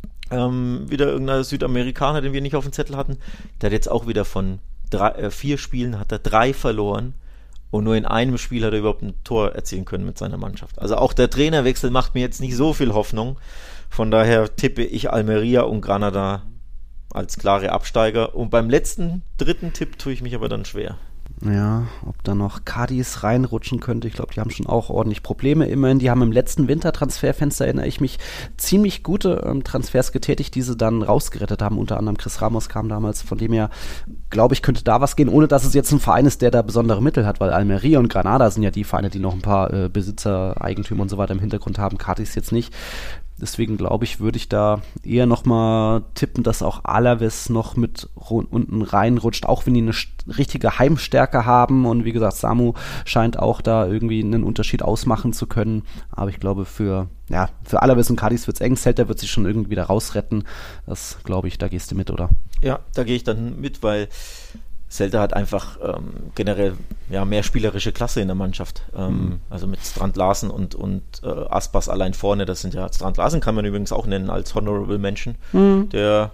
wieder irgendein Südamerikaner, den wir nicht auf dem Zettel hatten, der hat jetzt auch wieder von 4 Spielen hat er 3 verloren und nur in einem Spiel hat er überhaupt ein Tor erzielen können mit seiner Mannschaft. Also auch der Trainerwechsel macht mir jetzt nicht so viel Hoffnung, von daher tippe ich Almeria und Granada als klare Absteiger, und beim dritten Tipp tue ich mich aber dann schwer. Ja, ob da noch Cadiz reinrutschen könnte. Ich glaube, die haben schon auch ordentlich Probleme. Immerhin, die haben im letzten Wintertransferfenster, erinnere ich mich, ziemlich gute Transfers getätigt, die sie dann rausgerettet haben. Unter anderem Chris Ramos kam damals. Von dem her, glaube ich, könnte da was gehen, ohne dass es jetzt ein Verein ist, der da besondere Mittel hat, weil Almeria und Granada sind ja die Vereine, die noch ein paar Besitzer, Eigentümer und so weiter im Hintergrund haben. Cadiz jetzt nicht. Deswegen glaube ich, würde ich da eher nochmal tippen, dass auch Alaves noch mit unten reinrutscht, auch wenn die eine richtige Heimstärke haben. Und wie gesagt, Samu scheint auch da irgendwie einen Unterschied ausmachen zu können. Aber ich glaube, für Alaves und Cadiz wird es eng. Celta wird sich schon irgendwie wieder rausretten. Das glaube ich, da gehst du mit, oder? Ja, da gehe ich dann mit, weil Celta hat einfach generell mehr spielerische Klasse in der Mannschaft. Also mit Strand Larsen und Aspas allein vorne, das sind ja, Strand Larsen kann man übrigens auch nennen als Honorable Mention, der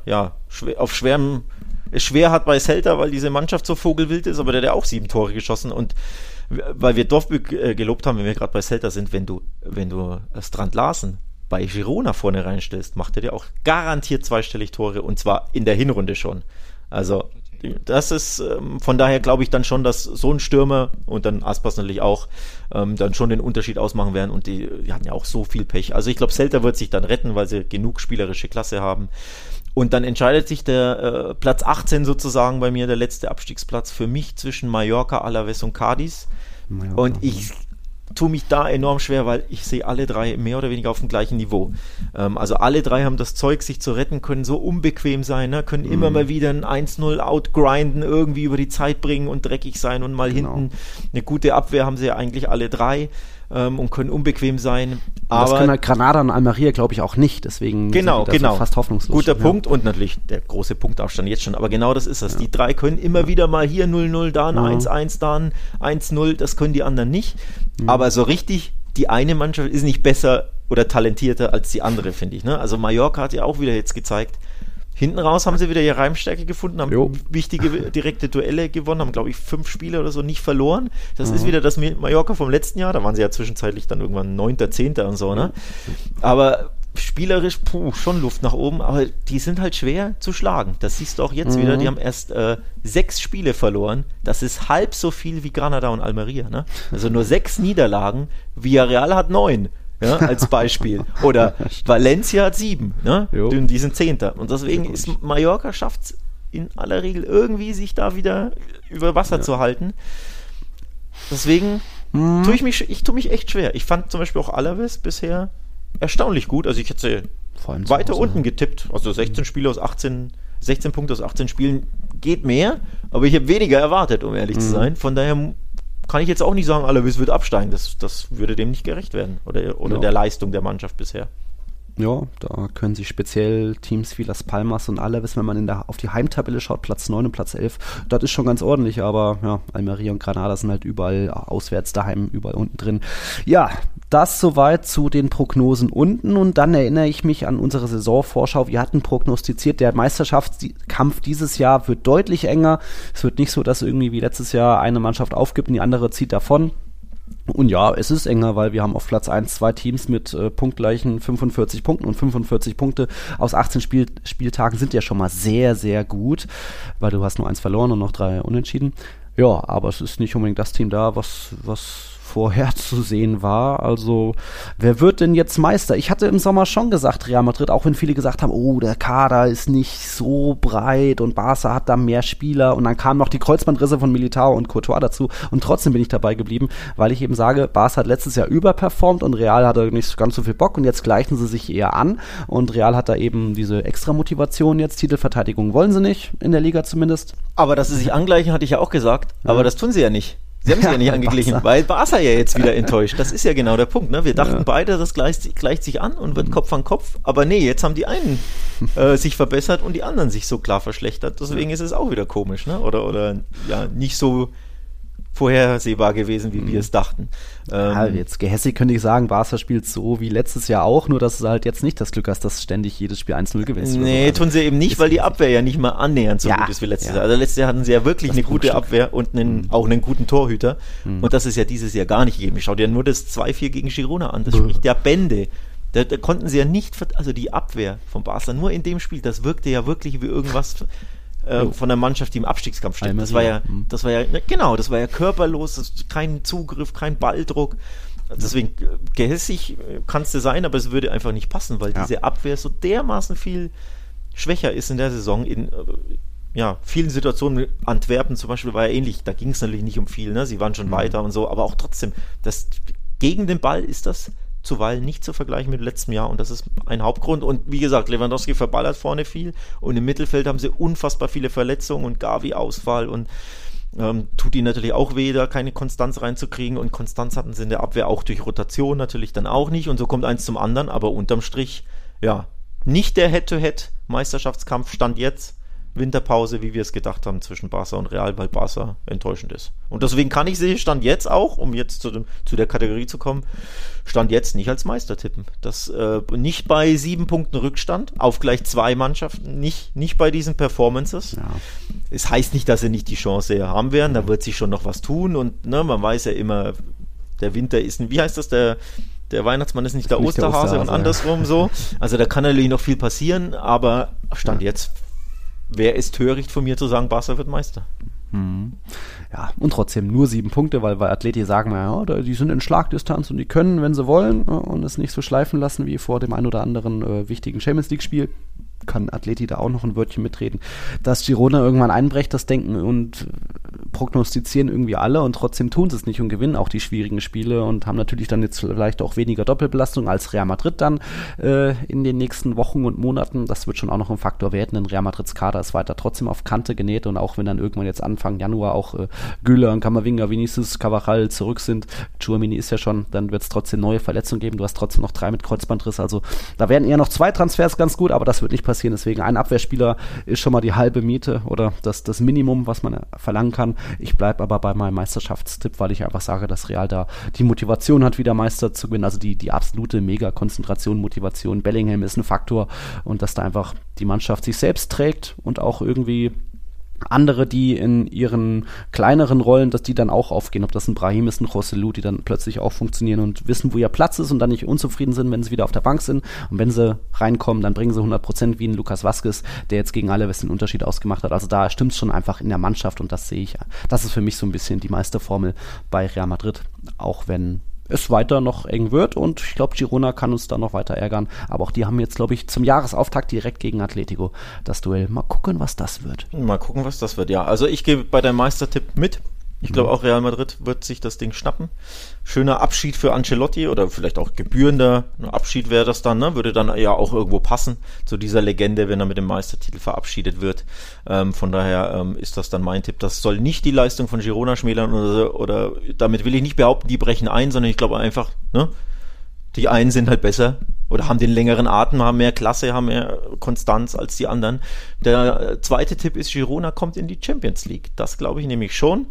es schwer hat bei Celta, weil diese Mannschaft so vogelwild ist, aber der hat auch 7 Tore geschossen, und weil wir Dovbyk gelobt haben, wenn wir gerade bei Celta sind, wenn du Strand Larsen bei Girona vorne reinstellst, macht er dir auch garantiert 2-stellig Tore, und zwar in der Hinrunde schon. Also das ist, von daher glaube ich dann schon, dass so ein Stürmer und dann Aspas natürlich auch dann schon den Unterschied ausmachen werden, und die hatten ja auch so viel Pech. Also ich glaube, Celta wird sich dann retten, weil sie genug spielerische Klasse haben. Und dann entscheidet sich der Platz 18 sozusagen bei mir, der letzte Abstiegsplatz für mich zwischen Mallorca, Alaves und Cadiz. Und ich tue mich da enorm schwer, weil ich sehe alle 3 mehr oder weniger auf dem gleichen Niveau. Also alle 3 haben das Zeug, sich zu retten, können so unbequem sein, ne? Können immer mal wieder ein 1-0 outgrinden, irgendwie über die Zeit bringen und dreckig sein, und mal hinten eine gute Abwehr haben sie ja eigentlich alle 3 und können unbequem sein. Aber das können halt Granada und Almeria, glaube ich, auch nicht. Deswegen sind die da so fast hoffnungslos. Guter Punkt, und natürlich der große Punktabstand jetzt schon. Aber genau das ist es. Die 3 können immer wieder mal hier 0-0, da ein 1-1, da ein 1-0. Das können die anderen nicht. Aber so richtig, die eine Mannschaft ist nicht besser oder talentierter als die andere, finde ich. Ne? Also Mallorca hat ja auch wieder jetzt gezeigt, hinten raus haben sie wieder ihre Heimstärke gefunden, haben wichtige direkte Duelle gewonnen, haben, glaube ich, 5 Spiele oder so nicht verloren. Das ist wieder das Mallorca vom letzten Jahr, da waren sie ja zwischenzeitlich dann irgendwann 9., 10. und so, ne? Aber spielerisch, schon Luft nach oben, aber die sind halt schwer zu schlagen. Das siehst du auch jetzt wieder, die haben erst 6 Spiele verloren, das ist halb so viel wie Granada und Almeria, ne? Also nur 6 Niederlagen, Villarreal hat 9. Ja, als Beispiel. Oder Valencia hat 7, ne? Die sind 10. Und deswegen ist Mallorca, schafft es in aller Regel irgendwie, sich da wieder über Wasser zu halten. Deswegen tue ich mich echt schwer. Ich fand zum Beispiel auch Alaves bisher erstaunlich gut. Also ich hätte weiter unten getippt. Also 16 Punkte aus 18 Spielen geht mehr, aber ich habe weniger erwartet, um ehrlich zu sein. Von daher kann ich jetzt auch nicht sagen, Alaves wird absteigen. Das würde dem nicht gerecht werden. Oder der Leistung der Mannschaft bisher. Ja, da können sich speziell Teams wie Las Palmas und Alaves, wenn man auf die Heimtabelle schaut, Platz 9 und Platz 11, das ist schon ganz ordentlich, aber ja, Almería und Granada sind halt überall auswärts, daheim, überall unten drin. Ja, das soweit zu den Prognosen unten und dann erinnere ich mich an unsere Saisonvorschau. Wir hatten prognostiziert, der Meisterschaftskampf dieses Jahr wird deutlich enger. Es wird nicht so, dass irgendwie wie letztes Jahr eine Mannschaft aufgibt und die andere zieht davon. Und ja, es ist enger, weil wir haben auf Platz 1 2 Teams mit punktgleichen 45 Punkten und 45 Punkte aus 18 Spieltagen sind ja schon mal sehr, sehr gut, weil du hast nur 1 verloren und noch 3 unentschieden. Ja, aber es ist nicht unbedingt das Team da, was vorherzusehen war. Also, wer wird denn jetzt Meister? Ich hatte im Sommer schon gesagt, Real Madrid, auch wenn viele gesagt haben, oh, der Kader ist nicht so breit und Barca hat da mehr Spieler und dann kamen noch die Kreuzbandrisse von Militao und Courtois dazu und trotzdem bin ich dabei geblieben, weil ich eben sage, Barca hat letztes Jahr überperformt und Real hatte nicht ganz so viel Bock und jetzt gleichen sie sich eher an und Real hat da eben diese extra Motivation jetzt, Titelverteidigung wollen sie nicht, in der Liga zumindest. Aber dass sie sich angleichen, hatte ich ja auch gesagt, aber das tun sie ja nicht. Sie haben sich ja nicht angeglichen, weil Barca ja jetzt wieder enttäuscht. Das ist ja genau der Punkt. Ne? Wir dachten beide, das gleicht sich an und wird Kopf an Kopf. Aber nee, jetzt haben die einen sich verbessert und die anderen sich so klar verschlechtert. Deswegen ist es auch wieder komisch, ne? Oder ja, nicht so vorhersehbar gewesen, wie wir es dachten. Jetzt gehässig könnte ich sagen, Barca spielt so wie letztes Jahr auch, nur dass du halt jetzt nicht das Glück hast, dass ständig jedes Spiel 1-0 gewinnst. Nee, tun sie eben nicht, weil die Abwehr ja nicht mal annähernd so gut ist wie letztes Jahr. Also letztes Jahr hatten sie ja wirklich eine gute Abwehr und auch einen guten Torhüter. Und das ist ja dieses Jahr gar nicht gegeben. Schau dir nur das 2-4 gegen Girona an. Das spricht ja Bände. Da konnten sie ja nicht, also die Abwehr von Barca, nur in dem Spiel, das wirkte ja wirklich wie irgendwas von der Mannschaft, die im Abstiegskampf steht. Das war ja körperlos, kein Zugriff, kein Balldruck. Deswegen gehässig kannst du sein, aber es würde einfach nicht passen, weil diese Abwehr so dermaßen viel schwächer ist in der Saison. In vielen Situationen, Antwerpen zum Beispiel war ja ähnlich, da ging es natürlich nicht um viel, ne? Sie waren schon weiter und so, aber auch trotzdem, gegen den Ball ist das zuweilen nicht zu vergleichen mit letztem Jahr und das ist ein Hauptgrund und wie gesagt, Lewandowski verballert vorne viel und im Mittelfeld haben sie unfassbar viele Verletzungen und Gavi-Ausfall und tut ihnen natürlich auch weh, da keine Konstanz reinzukriegen und Konstanz hatten sie in der Abwehr auch durch Rotation natürlich dann auch nicht und so kommt eins zum anderen, aber unterm Strich, nicht der Head-to-Head-Meisterschaftskampf stand jetzt, Winterpause, wie wir es gedacht haben, zwischen Barca und Real, weil Barca enttäuschend ist. Und deswegen kann ich sie Stand jetzt auch, um jetzt zu der Kategorie zu kommen, Stand jetzt nicht als Meister tippen. Das nicht bei 7 Punkten Rückstand auf gleich 2 Mannschaften, nicht bei diesen Performances. Ja. Es heißt nicht, dass sie nicht die Chance haben werden, da wird sich schon noch was tun und man weiß ja immer, der Winter ist, wie heißt das, der Weihnachtsmann ist nicht der Osterhase und andersrum so. Also da kann natürlich noch viel passieren, aber Stand jetzt wäre es töricht von mir zu sagen, Barca wird Meister. Ja, und trotzdem nur 7 Punkte, weil bei Atleti sagen wir, die sind in Schlagdistanz und die können, wenn sie wollen, und es nicht so schleifen lassen wie vor dem ein oder anderen wichtigen Champions-League-Spiel. Kann Atleti da auch noch ein Wörtchen mitreden. Dass Girona irgendwann einbrecht, das denken und prognostizieren irgendwie alle und trotzdem tun sie es nicht und gewinnen auch die schwierigen Spiele und haben natürlich dann jetzt vielleicht auch weniger Doppelbelastung als Real Madrid dann in den nächsten Wochen und Monaten. Das wird schon auch noch ein Faktor werden, denn Real Madrids Kader ist weiter trotzdem auf Kante genäht und auch wenn dann irgendwann jetzt Anfang Januar auch Güler und Camavinga, Vinicius, Carvajal zurück sind, Tchouaméni ist ja schon, dann wird es trotzdem neue Verletzungen geben. Du hast trotzdem noch 3 mit Kreuzbandriss, also da werden eher noch 2 Transfers ganz gut, aber das wird nicht passieren. Deswegen ein Abwehrspieler ist schon mal die halbe Miete oder das Minimum, was man verlangen kann. Ich bleibe aber bei meinem Meisterschaftstipp, weil ich einfach sage, dass Real da die Motivation hat, wieder Meister zu gewinnen. Also die absolute Mega-Konzentration, Motivation. Bellingham ist ein Faktor und dass da einfach die Mannschaft sich selbst trägt und auch irgendwie andere, die in ihren kleineren Rollen, dass die dann auch aufgehen, ob das ein Brahim ist, ein Joselu, die dann plötzlich auch funktionieren und wissen, wo ihr Platz ist und dann nicht unzufrieden sind, wenn sie wieder auf der Bank sind und wenn sie reinkommen, dann bringen sie 100% wie ein Lucas Vázquez, der jetzt gegen Alaves den Unterschied ausgemacht hat. Also da stimmt es schon einfach in der Mannschaft und das sehe ich, das ist für mich so ein bisschen die Meisterformel bei Real Madrid, auch wenn es weiter noch eng wird und ich glaube, Girona kann uns da noch weiter ärgern, aber auch die haben jetzt, glaube ich, zum Jahresauftakt direkt gegen Atletico das Duell. Mal gucken, was das wird. Ja. Also ich gehe bei deinem Meistertipp mit. Ich glaube auch Real Madrid wird sich das Ding schnappen. Schöner Abschied für Ancelotti oder vielleicht auch gebührender Abschied wäre das dann, ne? Würde dann ja auch irgendwo passen zu dieser Legende, wenn er mit dem Meistertitel verabschiedet wird. Von daher ist das dann mein Tipp. Das soll nicht die Leistung von Girona schmälern oder damit will ich nicht behaupten, die brechen ein, sondern ich glaube einfach, ne? Die einen sind halt besser oder haben den längeren Atem, haben mehr Klasse, haben mehr Konstanz als die anderen. Der zweite Tipp ist, Girona kommt in die Champions League. Das glaube ich nämlich schon.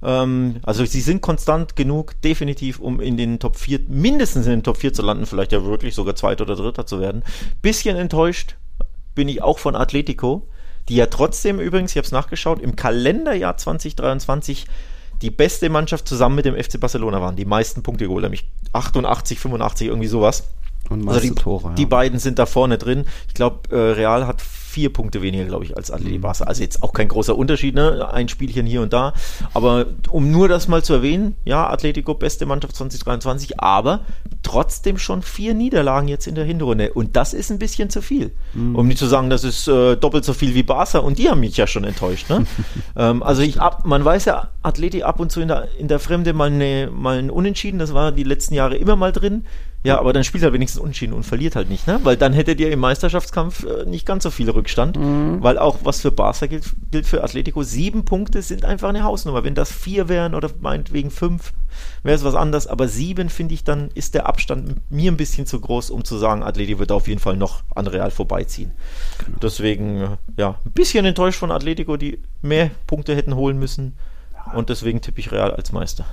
Also sie sind konstant genug, definitiv, um in den Top 4, mindestens in den Top 4 zu landen, vielleicht ja wirklich sogar Zweiter oder Dritter zu werden. Bisschen enttäuscht bin ich auch von Atletico, die ja trotzdem übrigens, ich habe es nachgeschaut, im Kalenderjahr 2023 die beste Mannschaft zusammen mit dem FC Barcelona waren, die meisten Punkte geholt, nämlich 88, 85, irgendwie sowas. Und also Tore, ja. Die beiden sind da vorne drin. Ich glaube, Real hat 4 Punkte weniger, glaube ich, als Atleti Barca. Also jetzt auch kein großer Unterschied, ne? Ein Spielchen hier und da. Aber um nur das mal zu erwähnen, ja, Atletico, beste Mannschaft 2023, aber trotzdem schon 4 Niederlagen jetzt in der Hinrunde. Und das ist ein bisschen zu viel. Um nicht zu sagen, das ist doppelt so viel wie Barca, und die haben mich ja schon enttäuscht. Ne? Also man weiß ja, Atleti ab und zu in der Fremde mal ein Unentschieden, das war die letzten Jahre immer mal drin. Ja, aber dann spielt er wenigstens unentschieden und verliert halt nicht, ne? Weil dann hättet ihr im Meisterschaftskampf nicht ganz so viel Rückstand, weil auch was für Barca gilt für Atletico, 7 Punkte sind einfach eine Hausnummer. Wenn das 4 wären oder meinetwegen 5, wäre es was anderes, aber 7, finde ich, dann ist der Abstand mir ein bisschen zu groß, um zu sagen, Atleti wird auf jeden Fall noch an Real vorbeiziehen. Genau. Deswegen, ja, ein bisschen enttäuscht von Atletico, die mehr Punkte hätten holen müssen, und deswegen tippe ich Real als Meister.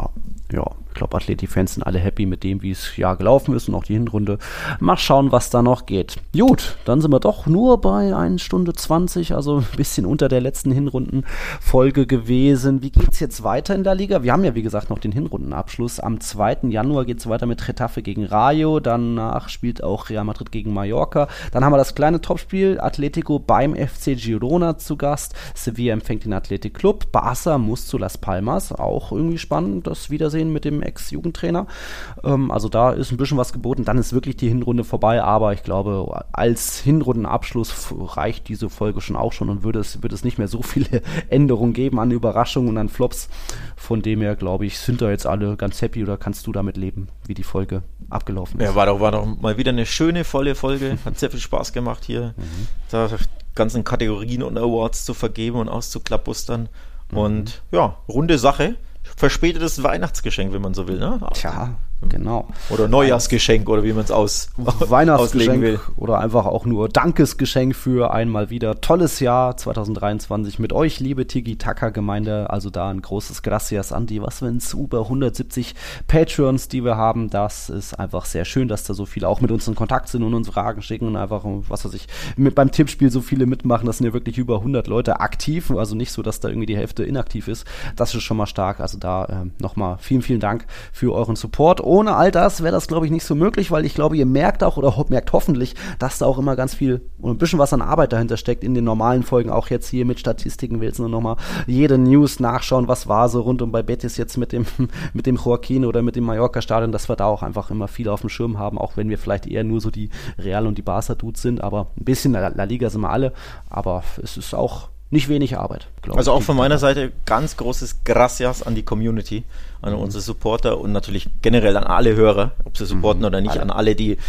Ja, ich glaube, Atleti-Fans sind alle happy mit dem, wie es ja gelaufen ist und auch die Hinrunde. Mal schauen, was da noch geht. Gut, dann sind wir doch nur bei 1 Stunde 20, also ein bisschen unter der letzten Hinrundenfolge gewesen. Wie geht's jetzt weiter in der Liga? Wir haben ja, wie gesagt, noch den Hinrundenabschluss. Am 2. Januar geht's weiter mit Getafe gegen Rayo. Danach spielt auch Real Madrid gegen Mallorca. Dann haben wir das kleine Topspiel. Atletico beim FC Girona zu Gast. Sevilla empfängt den Athletic Club. Barca muss zu Las Palmas. Auch irgendwie spannend, das Wiedersehen mit dem Ex-Jugendtrainer. Also da ist ein bisschen was geboten. Dann ist wirklich die Hinrunde vorbei, aber ich glaube, als Hinrundenabschluss reicht diese Folge schon und wird es nicht mehr so viele Änderungen geben an Überraschungen und an Flops. Von dem her, glaube ich, sind da jetzt alle ganz happy, oder kannst du damit leben, wie die Folge abgelaufen ist? Ja, war doch mal wieder eine schöne, volle Folge. Hat sehr viel Spaß gemacht hier, da ganzen Kategorien und Awards zu vergeben und auszuklappustern. Und ja, runde Sache. Verspätetes Weihnachtsgeschenk, wenn man so will, ne? Tja, genau. Oder Neujahrsgeschenk, oder wie man es auslegen will. Oder einfach auch nur Dankesgeschenk für einmal wieder tolles Jahr 2023 mit euch, liebe Tiki-Taka-Gemeinde. Also da ein großes Gracias an die, was sind es, über 170 Patreons, die wir haben. Das ist einfach sehr schön, dass da so viele auch mit uns in Kontakt sind und uns Fragen schicken und einfach, was weiß ich, beim Tippspiel so viele mitmachen. Das sind ja wirklich über 100 Leute aktiv, also nicht so, dass da irgendwie die Hälfte inaktiv ist. Das ist schon mal stark. Also da nochmal vielen, vielen Dank für euren Support. Ohne all das wäre das, glaube ich, nicht so möglich, weil ich glaube, ihr merkt auch oder merkt hoffentlich, dass da auch immer ganz viel und ein bisschen was an Arbeit dahinter steckt in den normalen Folgen. Auch jetzt hier mit Statistiken willst du nochmal jede News nachschauen, was war so rund um bei Betis jetzt mit dem Joaquin oder mit dem Mallorca-Stadion, dass wir da auch einfach immer viel auf dem Schirm haben, auch wenn wir vielleicht eher nur so die Real- und die Barca-Dudes sind, aber ein bisschen La Liga sind wir alle, aber es ist auch nicht wenig Arbeit, glaube ich. Also auch von meiner Seite ganz großes Gracias an die Community, an unsere Supporter und natürlich generell an alle Hörer, ob sie supporten oder nicht, an alle, die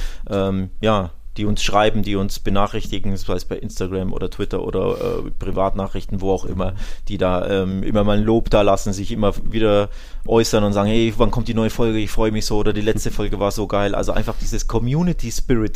die uns schreiben, die uns benachrichtigen, sei es bei Instagram oder Twitter oder Privatnachrichten, wo auch immer, die da immer mal ein Lob da lassen, sich immer wieder äußern und sagen, hey, wann kommt die neue Folge, ich freue mich so, oder die letzte Folge war so geil. Also einfach dieses Community Spirit,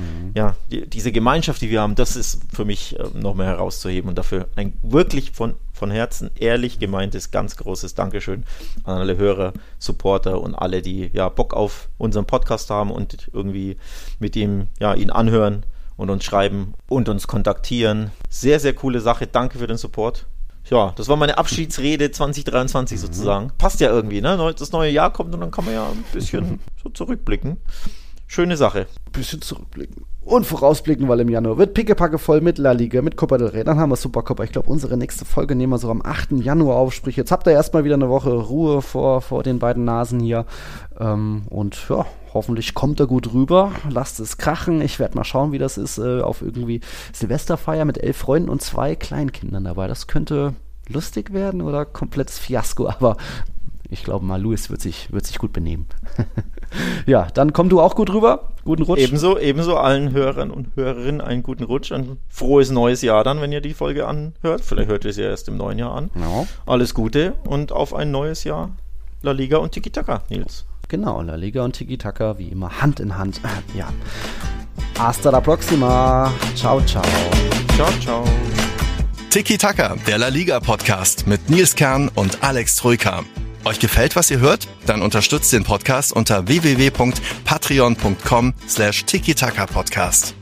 diese Gemeinschaft, die wir haben, das ist für mich noch mehr herauszuheben, und dafür ein wirklich von Herzen ehrlich gemeintes, ganz großes Dankeschön an alle Hörer, Supporter und alle, die Bock auf unseren Podcast haben und irgendwie mit ihm ihn anhören und uns schreiben und uns kontaktieren. Sehr, sehr coole Sache. Danke für den Support. Ja, das war meine Abschiedsrede 2023 sozusagen. Passt ja irgendwie, ne? Das neue Jahr kommt und dann kann man ja ein bisschen so zurückblicken. Schöne Sache. Bisschen zurückblicken. Und vorausblicken, weil im Januar wird pickepacke voll mit La Liga, mit Copa del Rey. Dann haben wir Supercopa. Ich glaube, unsere nächste Folge nehmen wir so am 8. Januar auf. Sprich, jetzt habt ihr erstmal wieder eine Woche Ruhe vor den beiden Nasen hier. Und ja, hoffentlich kommt er gut rüber. Lasst es krachen. Ich werde mal schauen, wie das ist auf irgendwie Silvesterfeier mit 11 Freunden und 2 Kleinkindern dabei. Das könnte lustig werden oder komplettes Fiasko, aber ich glaube mal, Luis wird sich gut benehmen. Ja, dann komm du auch gut rüber. Guten Rutsch. Ebenso allen Hörern und Hörerinnen einen guten Rutsch. Ein frohes neues Jahr dann, wenn ihr die Folge anhört. Vielleicht hört ihr es ja erst im neuen Jahr an. Genau. Alles Gute und auf ein neues Jahr La Liga und Tiki-Taka, Nils. Genau, La Liga und Tiki-Taka wie immer Hand in Hand. Ja. Hasta la próxima. Ciao, ciao. Ciao, ciao. Tiki-Taka, der La Liga Podcast mit Nils Kern und Alex Troika. Euch gefällt, was ihr hört? Dann unterstützt den Podcast unter www.patreon.com/Tiki-Taka Podcast.